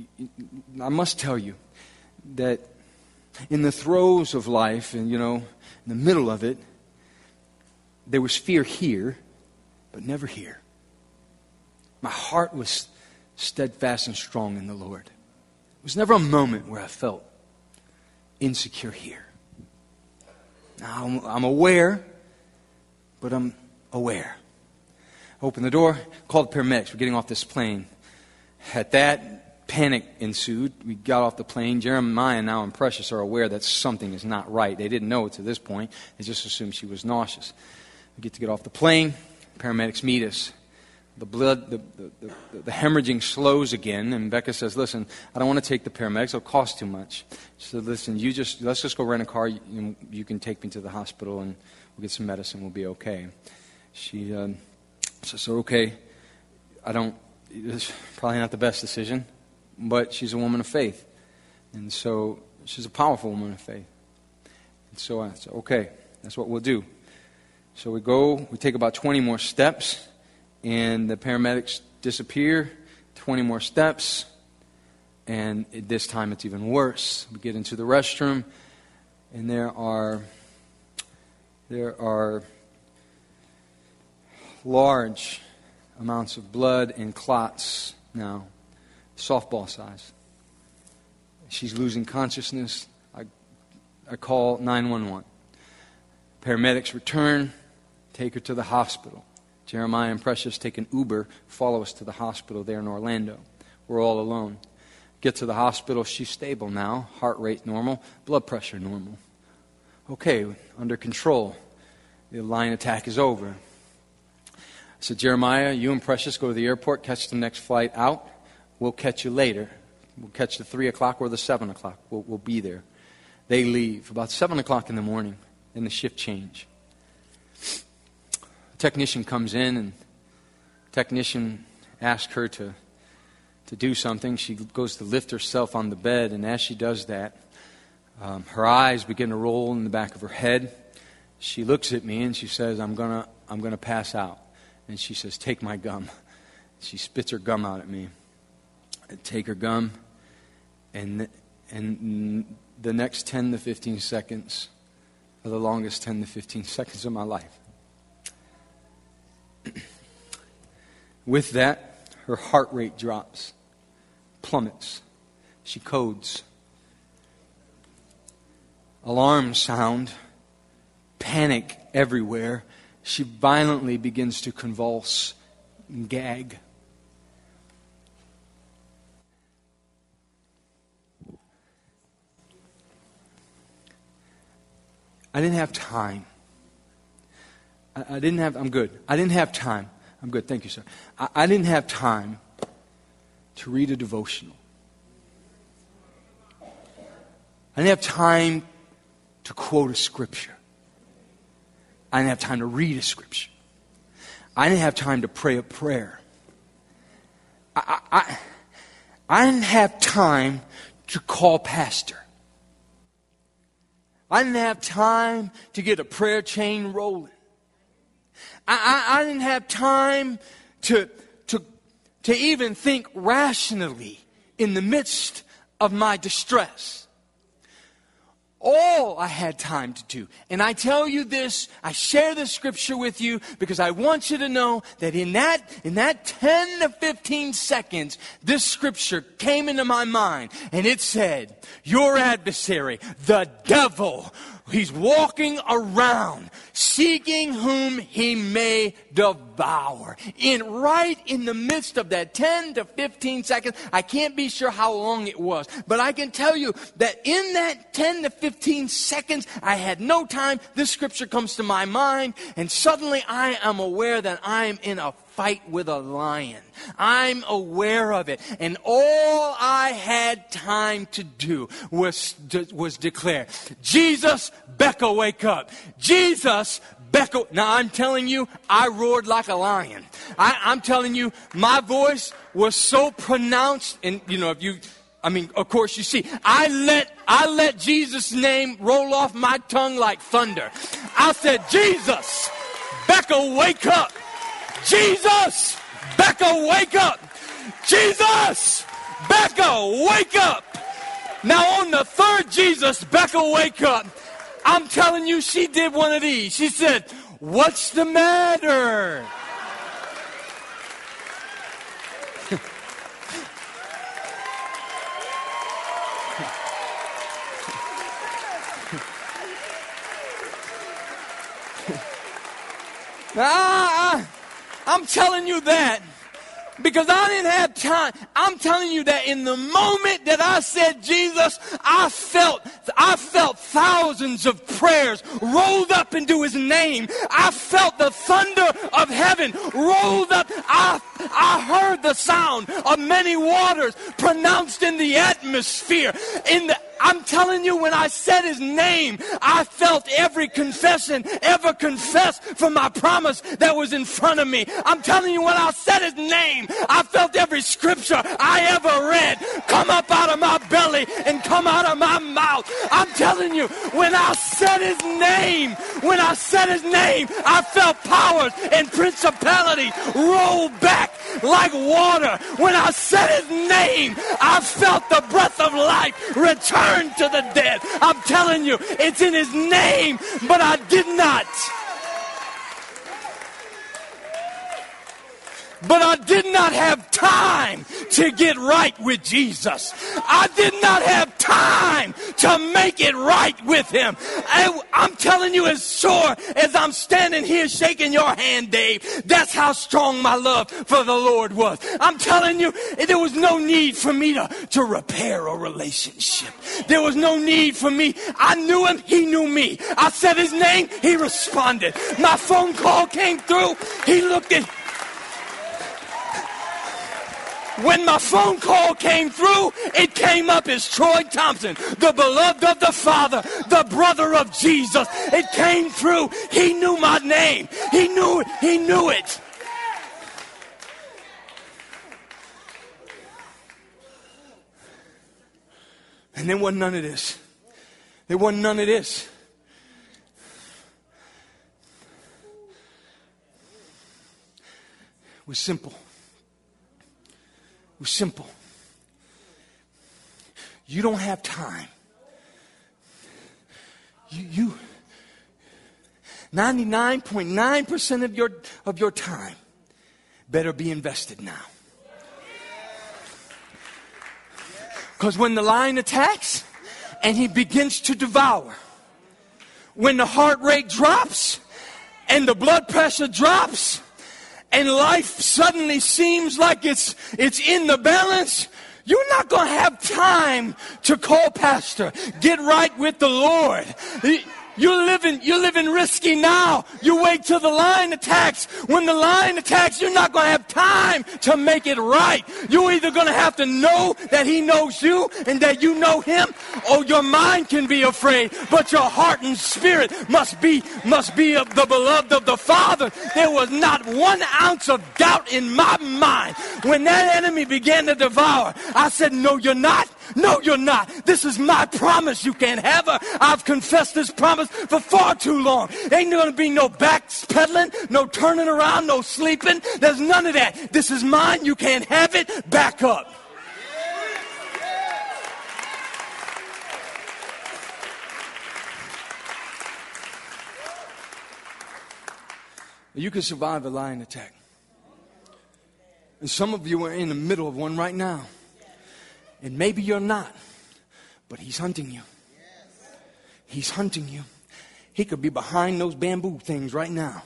I must tell you that in the throes of life, and you know, in the middle of it, there was fear here, but never here. My heart was steadfast and strong in the Lord. There was never a moment where I felt insecure here. Now, I'm, I'm aware, but I'm aware. I open the door, call the paramedics. We're getting off this plane. At that, panic ensued. We got off the plane. Jeremiah now and Precious are aware that something is not right. They didn't know it to this point. They just assumed she was nauseous. We get to get off the plane. Paramedics meet us. The blood, the, the, the, the hemorrhaging slows again, and Becca says, listen, I don't want to take the paramedics. It'll cost too much. She said, listen, you just, let's just go rent a car. You, you can take me to the hospital, and we'll get some medicine. We'll be okay. She uh, says, so okay, I don't, it's probably not the best decision, but she's a woman of faith. And so she's a powerful woman of faith. And so I said, okay, that's what we'll do. So we go, we take about twenty more steps. And the paramedics disappear, twenty more steps, and it, this time it's even worse. We get into the restroom, and there are there are large amounts of blood and clots now, softball size. She's losing consciousness. I, I call nine one one. Paramedics return, take her to the hospital. Jeremiah and Precious take an Uber, follow us to the hospital there in Orlando. We're all alone. Get to the hospital. She's stable now. Heart rate normal. Blood pressure normal. Okay, under control. The line attack is over. I said, Jeremiah, you and Precious go to the airport, catch the next flight out. We'll catch you later. We'll catch the three o'clock or the seven o'clock. We'll, we'll be there. They leave about seven o'clock in the morning, and the shift change. Technician comes in, and technician asks her to to do something. She goes to lift herself on the bed, and as she does that, um, her eyes begin to roll in the back of her head. She looks at me and she says, "I'm gonna I'm gonna pass out." And she says, "Take my gum." She spits her gum out at me. I take her gum, and and the next ten to fifteen seconds are the longest ten to fifteen seconds of my life. With that, her heart rate drops, plummets. She codes. Alarms sound, panic everywhere. She violently begins to convulse and gag. I didn't have time. I, I didn't have, I'm good. I didn't have time. I'm good, thank you, sir. I, I didn't have time to read a devotional. I didn't have time to quote a scripture. I didn't have time to read a scripture. I didn't have time to pray a prayer. I, I, I didn't have time to call pastor. I didn't have time to get a prayer chain rolling. I, I, I didn't have time to, to to even think rationally in the midst of my distress. All I had time to do. And I tell you this, I share this scripture with you because I want you to know that in that, in that ten to fifteen seconds, this scripture came into my mind and it said, your adversary, the devil, he's walking around seeking whom he may devour. In right in the midst of that ten to fifteen seconds, I can't be sure how long it was, but I can tell you that in that ten to fifteen seconds, I had no time. This scripture comes to my mind, and suddenly I am aware that I am in a fight with a lion. I'm aware of it. And all I had time to do was, was declare, Jesus, Becca, wake up. Jesus, Becca. Now I'm telling you, I roared like a lion. I, I'm telling you, my voice was so pronounced. And you know, if you, I mean, of course you see, I let, I let Jesus' name roll off my tongue like thunder. I said, Jesus, Becca, wake up. Jesus, Becca, wake up. Jesus, Becca, wake up. Now on the third Jesus, Becca, wake up, I'm telling you, she did one of these. She said, what's the matter? ah, I'm telling you that because I didn't have time. I'm telling you that in the moment that I said Jesus, I felt, I felt thousands of prayers rolled up into his name. I felt the thunder of heaven rolled up. I, I heard the sound of many waters pronounced in the atmosphere. In the I'm telling you, when I said his name, I felt every confession ever confessed for my promise that was in front of me. I'm telling you, when I said his name, I felt every scripture I ever read come up out of my belly and come out of my mouth. I'm telling you, when I said his name, when I said his name, I felt powers and principalities roll back like water. When I said his name, I felt the breath of life return to the dead. I'm telling you, it's in his name, but I did not. But I did not have time to get right with Jesus. I did not have time to make it right with him. I, I'm telling you, as sure as I'm standing here shaking your hand, Dave, that's how strong my love for the Lord was. I'm telling you, there was no need for me to, to repair a relationship. There was no need for me. I knew him, he knew me. I said his name, he responded. My phone call came through, he looked at When my phone call came through, it came up as Troy Thompson, the beloved of the Father, the brother of Jesus. It came through. He knew my name. He knew it. He knew it. And there wasn't none of this. There wasn't none of this. It was simple. It was simple. You don't have time. You, you ninety-nine point nine percent of your of your time better be invested now. Because when the lion attacks and he begins to devour, when the heart rate drops and the blood pressure drops, and life suddenly seems like it's it's in the balance, you're not going to have time to call pastor, get right with the Lord. You're living, you're living risky now. You wait till the lion attacks. When the lion attacks, you're not going to have time to make it right. You're either going to have to know that he knows you and that you know him, or your mind can be afraid, but your heart and spirit must be, must be of the beloved of the Father. There was not one ounce of doubt in my mind. When that enemy began to devour, I said, no, you're not. No, you're not. This is my promise. You can't have her. I've confessed this promise for far too long. Ain't going to be no backpedaling, no turning around, no sleeping. There's none of that. This is mine. You can't have it. Back up. You can survive a lion attack. And some of you are in the middle of one right now. And maybe you're not. But he's hunting you. He's hunting you. He could be behind those bamboo things right now.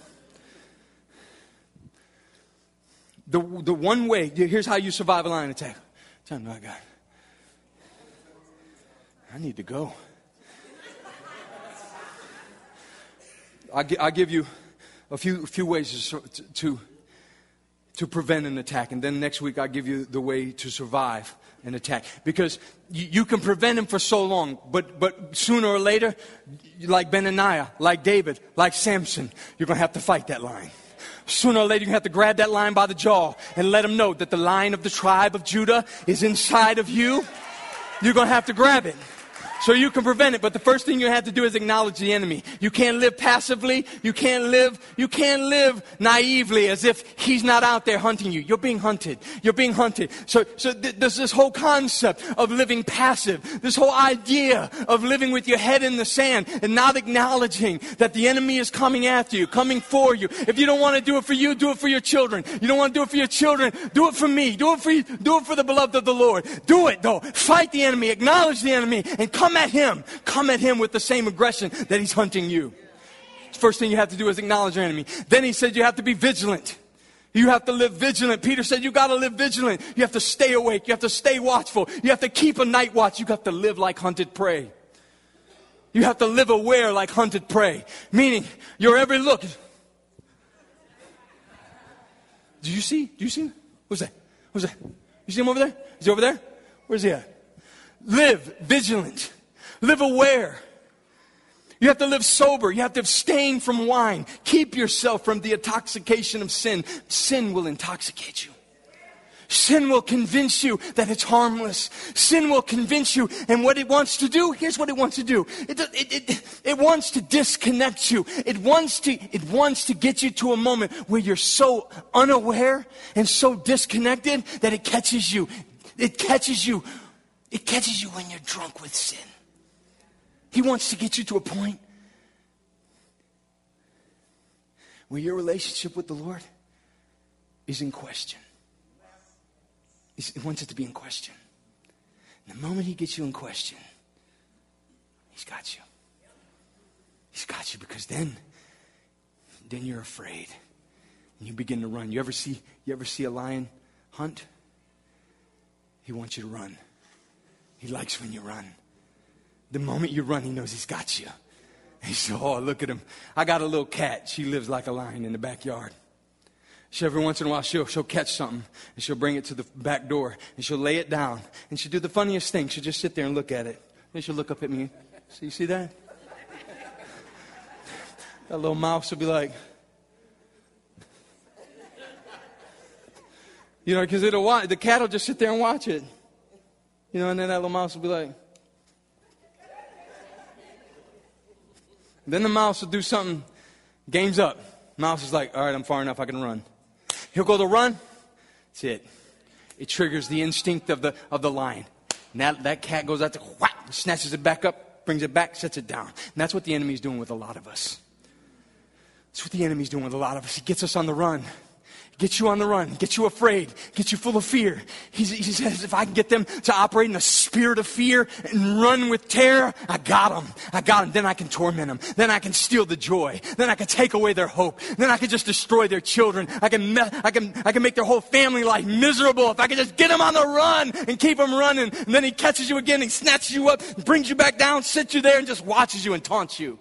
The, the one way, here's how you survive a lion attack. Tell me, I got. I need to go. I, I give you a few, a few ways to, to, to prevent an attack. And then next week I'll give you the way to survive an attack. Because you, you can prevent him for so long, but, but sooner or later, like Benaniah, like David, like Samson, you're going to have to fight that lion. Sooner or later, you have to grab that lion by the jaw and let him know that the lion of the tribe of Judah is inside of you. You're going to have to grab it. So you can prevent it, but the first thing you have to do is acknowledge the enemy. You can't live passively. You can't live, you can't live naively as if he's not out there hunting you. You're being hunted. You're being hunted. So, so th- there's this whole concept of living passive. This whole idea of living with your head in the sand and not acknowledging that the enemy is coming after you, coming for you. If you don't want to do it for you, do it for your children. You don't want to do it for your children, do it for me. Do it for you. Do it for the beloved of the Lord. Do it though. Fight the enemy. Acknowledge the enemy and come at him. Come at him with the same aggression that he's hunting you. First thing you have to do is acknowledge your enemy. Then he said you have to be vigilant. You have to live vigilant. Peter said you got to live vigilant. You have to stay awake. You have to stay watchful. You have to keep a night watch. You have to live like hunted prey. You have to live aware like hunted prey. Meaning your every look. Do you see? Do you see him? Who's that? Who's that? You see him over there? Is he over there? Where's he at? Live vigilant. Live aware. You have to live sober. You have to abstain from wine. Keep yourself from the intoxication of sin. Sin will intoxicate you. Sin will convince you that it's harmless. Sin will convince you. And what it wants to do, here's what it wants to do. It, it, it, it wants to disconnect you. It wants to, it wants to get you to a moment where you're so unaware and so disconnected that it catches you. It catches you. It catches you when you're drunk with sin. He wants to get you to a point where your relationship with the Lord is in question. He wants it to be in question. And the moment he gets you in question, he's got you. He's got you because then, then you're afraid. And you begin to run. You ever see, you ever see a lion hunt? He wants you to run. He likes when you run. The moment you run, he knows he's got you. He said, oh, look at him. I got a little cat. She lives like a lion in the backyard. She, every once in a while, she'll, she'll catch something, and she'll bring it to the back door, and she'll lay it down, and she'll do the funniest thing. She'll just sit there and look at it. Then she'll look up at me. See, you see that? That little mouse will be like, you know, because it'll watch, the cat will just sit there and watch it. You know, and then that little mouse will be like, then the mouse will do something, game's up. Mouse is like, all right, I'm far enough, I can run. He'll go to run. That's it. It triggers the instinct of the of the lion. And that, that cat goes out to whack, snatches it back up, brings it back, sets it down. And that's what the enemy's doing with a lot of us. That's what the enemy's doing with a lot of us. He gets us on the run. Get you on the run, get you afraid, get you full of fear. He, he says, if I can get them to operate in a spirit of fear and run with terror, I got them. I got them. Then I can torment them. Then I can steal the joy. Then I can take away their hope. Then I can just destroy their children. I can, I can, I can make their whole family life miserable if I can just get them on the run and keep them running. And then he catches you again, he snatches you up, brings you back down, sits you there, and just watches you and taunts you.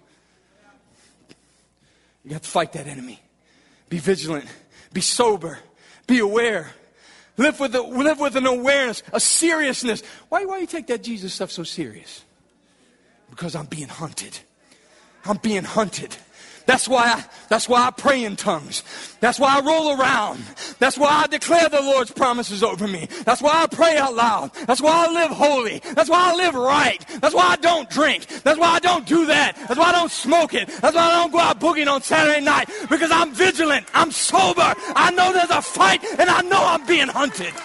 You have to fight that enemy. Be vigilant. Be sober. Be aware. Live with, a, live with an awareness, a seriousness. Why, why do you take that Jesus stuff so serious? Because I'm being hunted. I'm being hunted. That's why I, that's why I pray in tongues. That's why I roll around. That's why I declare the Lord's promises over me. That's why I pray out loud. That's why I live holy. That's why I live right. That's why I don't drink. That's why I don't do that. That's why I don't smoke it. That's why I don't go out boogieing on Saturday night. Because I'm vigilant. I'm sober. I know there's a fight, and I know I'm being hunted.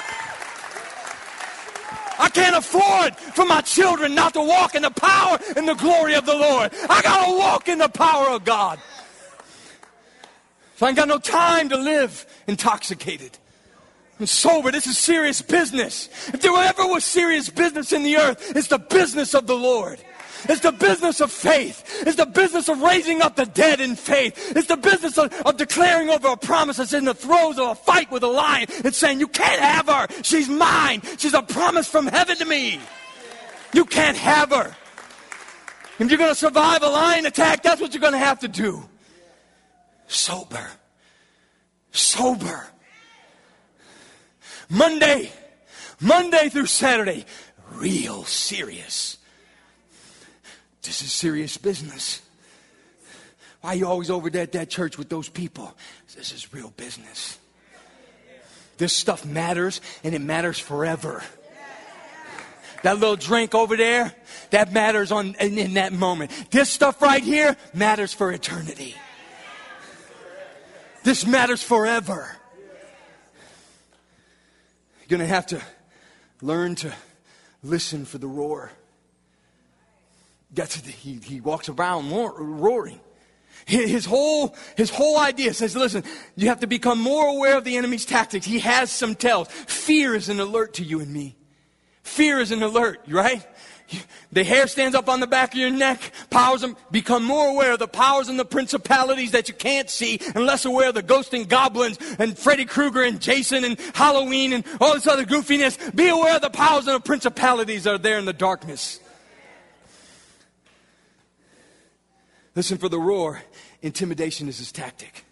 I can't afford for my children not to walk in the power and the glory of the Lord. I got to walk in the power of God. So I ain't got no time to live intoxicated and sober. This is serious business. If there ever was serious business in the earth, it's the business of the Lord. It's the business of faith. It's the business of raising up the dead in faith. It's the business of, of declaring over a promise that's in the throes of a fight with a lion and saying, you can't have her. She's mine. She's a promise from heaven to me. You can't have her. If you're going to survive a lion attack, that's what you're going to have to do. Sober. Sober. Monday. Monday through Saturday. Real serious. This is serious business. Why are you always over there at that church with those people? This is real business. This stuff matters, and it matters forever. That little drink over there, that matters on in, in that moment. This stuff right here matters for eternity. This matters forever. You're going to have to learn to listen for the roar. That's, he, he walks around roaring. His whole, his whole idea says, listen, you have to become more aware of the enemy's tactics. He has some tells. Fear is an alert to you and me. Fear is an alert, right? The hair stands up on the back of your neck. Powers and become more aware of the powers and the principalities that you can't see, and less aware of the ghosts and goblins and Freddy Krueger and Jason and Halloween and all this other goofiness. Be aware of the powers and the principalities that are there in the darkness. Listen for the roar. Intimidation is his tactic.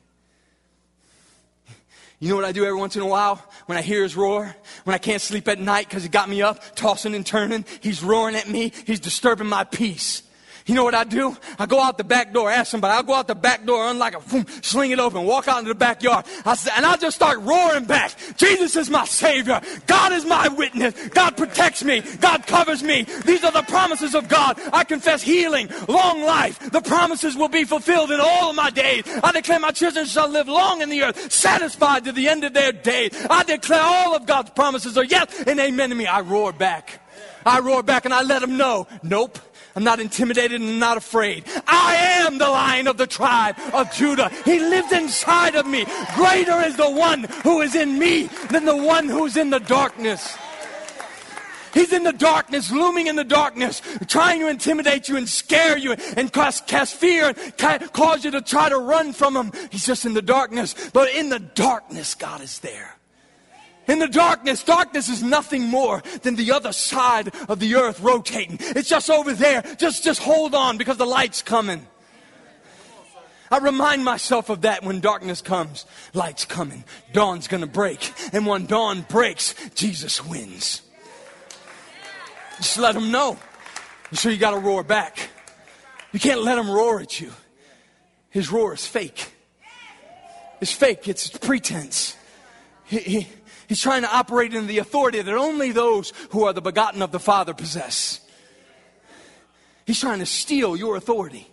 You know what I do every once in a while when I hear his roar? When I can't sleep at night because he got me up, tossing and turning. He's roaring at me. He's disturbing my peace. You know what I do? I go out the back door, ask somebody. I'll go out the back door, unlike a boom, sling it open, walk out into the backyard. I say, and I'll just start roaring back. Jesus is my Savior. God is my witness. God protects me. God covers me. These are the promises of God. I confess healing, long life. The promises will be fulfilled in all of my days. I declare my children shall live long in the earth, satisfied to the end of their days. I declare all of God's promises are yes and amen to me. I roar back. I roar back and I let them know, nope. I'm not intimidated and I'm not afraid. I am the Lion of the tribe of Judah. He lives inside of me. Greater is the one who is in me than the one who's in the darkness. He's in the darkness, looming in the darkness, trying to intimidate you and scare you and cast, cast fear and cause you to try to run from him. He's just in the darkness. But in the darkness, God is there. In the darkness, darkness is nothing more than the other side of the earth rotating. It's just over there. Just, just hold on because the light's coming. I remind myself of that when darkness comes. Light's coming. Dawn's going to break. And when dawn breaks, Jesus wins. Just let him know. So you got to roar back. You can't let him roar at you. His roar is fake. It's fake. It's pretense. He... he He's trying to operate in the authority that only those who are the begotten of the Father possess. He's trying to steal your authority.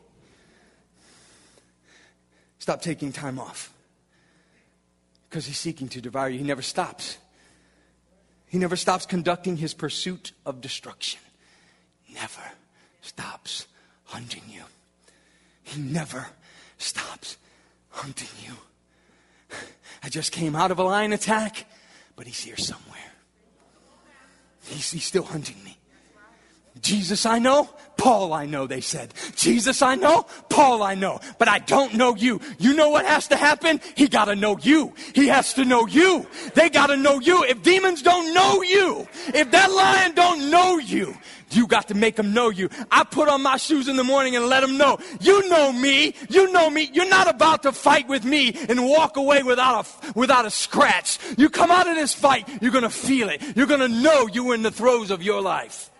Stop taking time off. Because he's seeking to devour you. He never stops. He never stops conducting his pursuit of destruction. Never stops hunting you. He never stops hunting you. I just came out of a lion attack. But he's here somewhere. He's, he's still hunting me. Jesus I know, Paul I know, they said. Jesus I know, Paul I know. But I don't know you. You know what has to happen? He got to know you. He has to know you. They got to know you. If demons don't know you, if that lion don't know you, you got to make them know you. I put on my shoes in the morning and let them know. You know me. You know me. You're not about to fight with me and walk away without a, without a scratch. You come out of this fight, you're going to feel it. You're going to know you were in the throes of your life.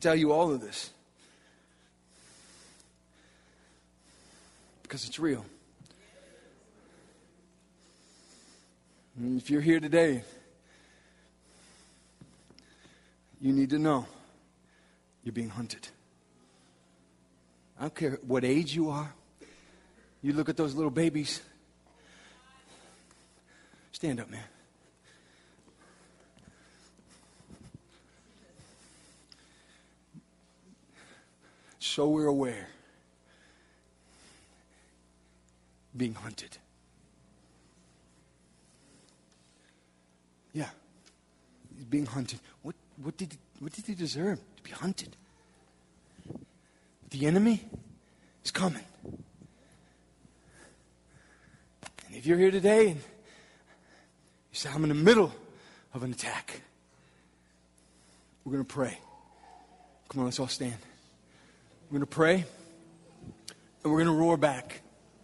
tell you all of this because it's real. And if you're here today, you need to know you're being hunted. I don't care what age you are. You look at those little babies. Stand up, man. So we're aware. Being hunted. Yeah. He's being hunted. What what did what did he deserve to be hunted? The enemy is coming. And if you're here today and you say, I'm in the middle of an attack, we're going to pray. Come on, let's all stand. We're going to pray, and we're going to roar back.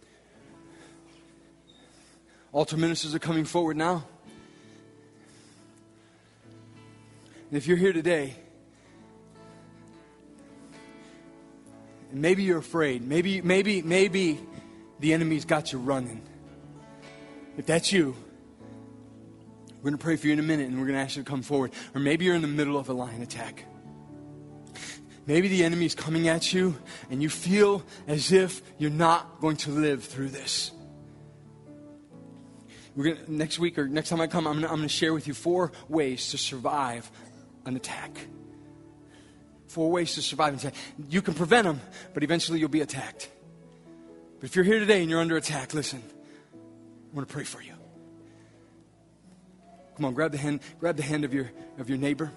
Altar ministers are coming forward now. And if you're here today, and maybe you're afraid, maybe, maybe, maybe the enemy's got you running. If that's you, we're going to pray for you in a minute, and we're going to ask you to come forward. Or maybe you're in the middle of a lion attack. Maybe the enemy's coming at you, and you feel as if you're not going to live through this. We're gonna, next week or next time I come, I'm going I'm going to share with you four ways to survive an attack. Four ways to survive an attack. You can prevent them, but eventually you'll be attacked. But if you're here today and you're under attack, listen, I want to pray for you. Come on, grab the hand, grab the hand of your of your neighbor.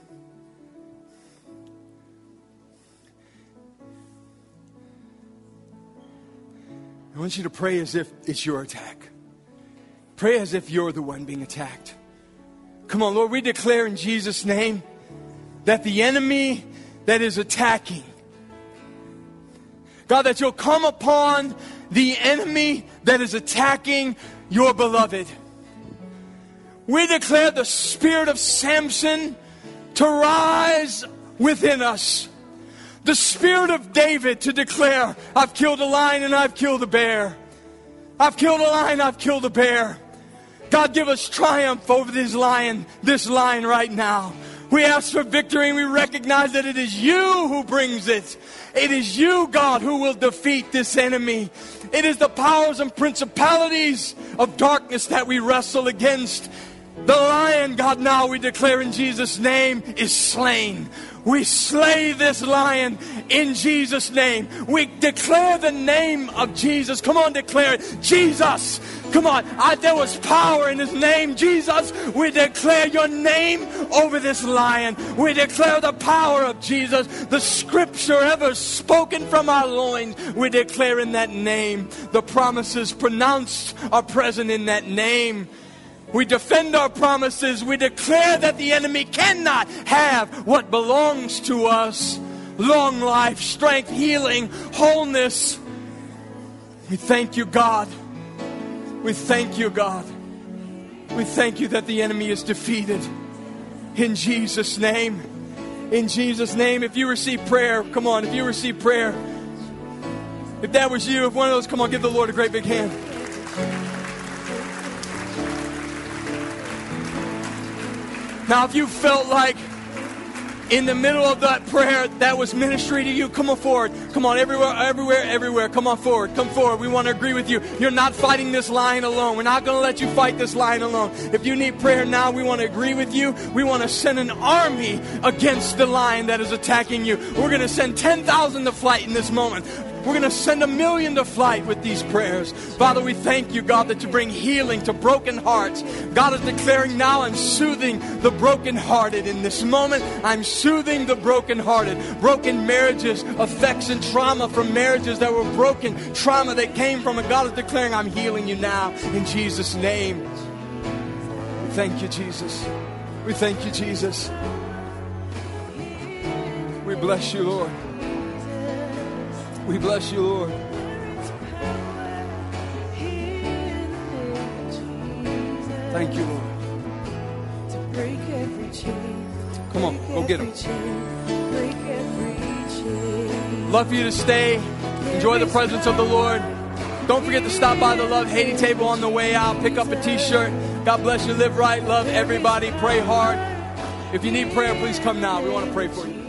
I want you to pray as if it's your attack. Pray as if you're the one being attacked. Come on, Lord, we declare in Jesus' name that the enemy that is attacking, God, that you'll come upon the enemy that is attacking your beloved. We declare the spirit of Samson to rise within us. The spirit of David to declare, I've killed a lion and I've killed a bear. I've killed a lion, I've killed a bear. God, give us triumph over this lion, this lion right now. We ask for victory, and we recognize that it is you who brings it. It is you, God, who will defeat this enemy. It is the powers and principalities of darkness that we wrestle against. The lion, God, now we declare in Jesus' name, is slain. We slay this lion in Jesus' name. We declare the name of Jesus. Come on, declare it. Jesus. Come on. I, there was power in his name. Jesus, we declare your name over this lion. We declare the power of Jesus. The scripture ever spoken from our loins. We declare in that name. The promises pronounced are present in that name. We defend our promises. We declare that the enemy cannot have what belongs to us. Long life, strength, healing, wholeness. We thank you, God. We thank you, God. We thank you that the enemy is defeated. In Jesus' name. In Jesus' name. If you receive prayer, come on. If you receive prayer. If that was you, if one of those, come on, give the Lord a great big hand. Now, if you felt like in the middle of that prayer that was ministry to you, come on forward. Come on, everywhere, everywhere, everywhere. Come on forward. Come forward. We want to agree with you. You're not fighting this lion alone. We're not going to let you fight this lion alone. If you need prayer now, we want to agree with you. We want to send an army against the lion that is attacking you. We're going to send ten thousand to flight in this moment. We're going to send a million to flight with these prayers. Father, we thank you, God, that you bring healing to broken hearts. God is declaring now, I'm soothing the brokenhearted in this moment. I'm soothing the brokenhearted. Broken marriages, effects and trauma from marriages that were broken, trauma that came from it. God is declaring, I'm healing you now in Jesus' name. We thank you, Jesus. We thank you, Jesus. We bless you, Lord. We bless you, Lord. Thank you, Lord. Come on, go get him. Love for you to stay. Enjoy the presence of the Lord. Don't forget to stop by the Love Haiti table on the way out. Pick up a t-shirt. God bless you. Live right. Love everybody. Pray hard. If you need prayer, please come now. We want to pray for you.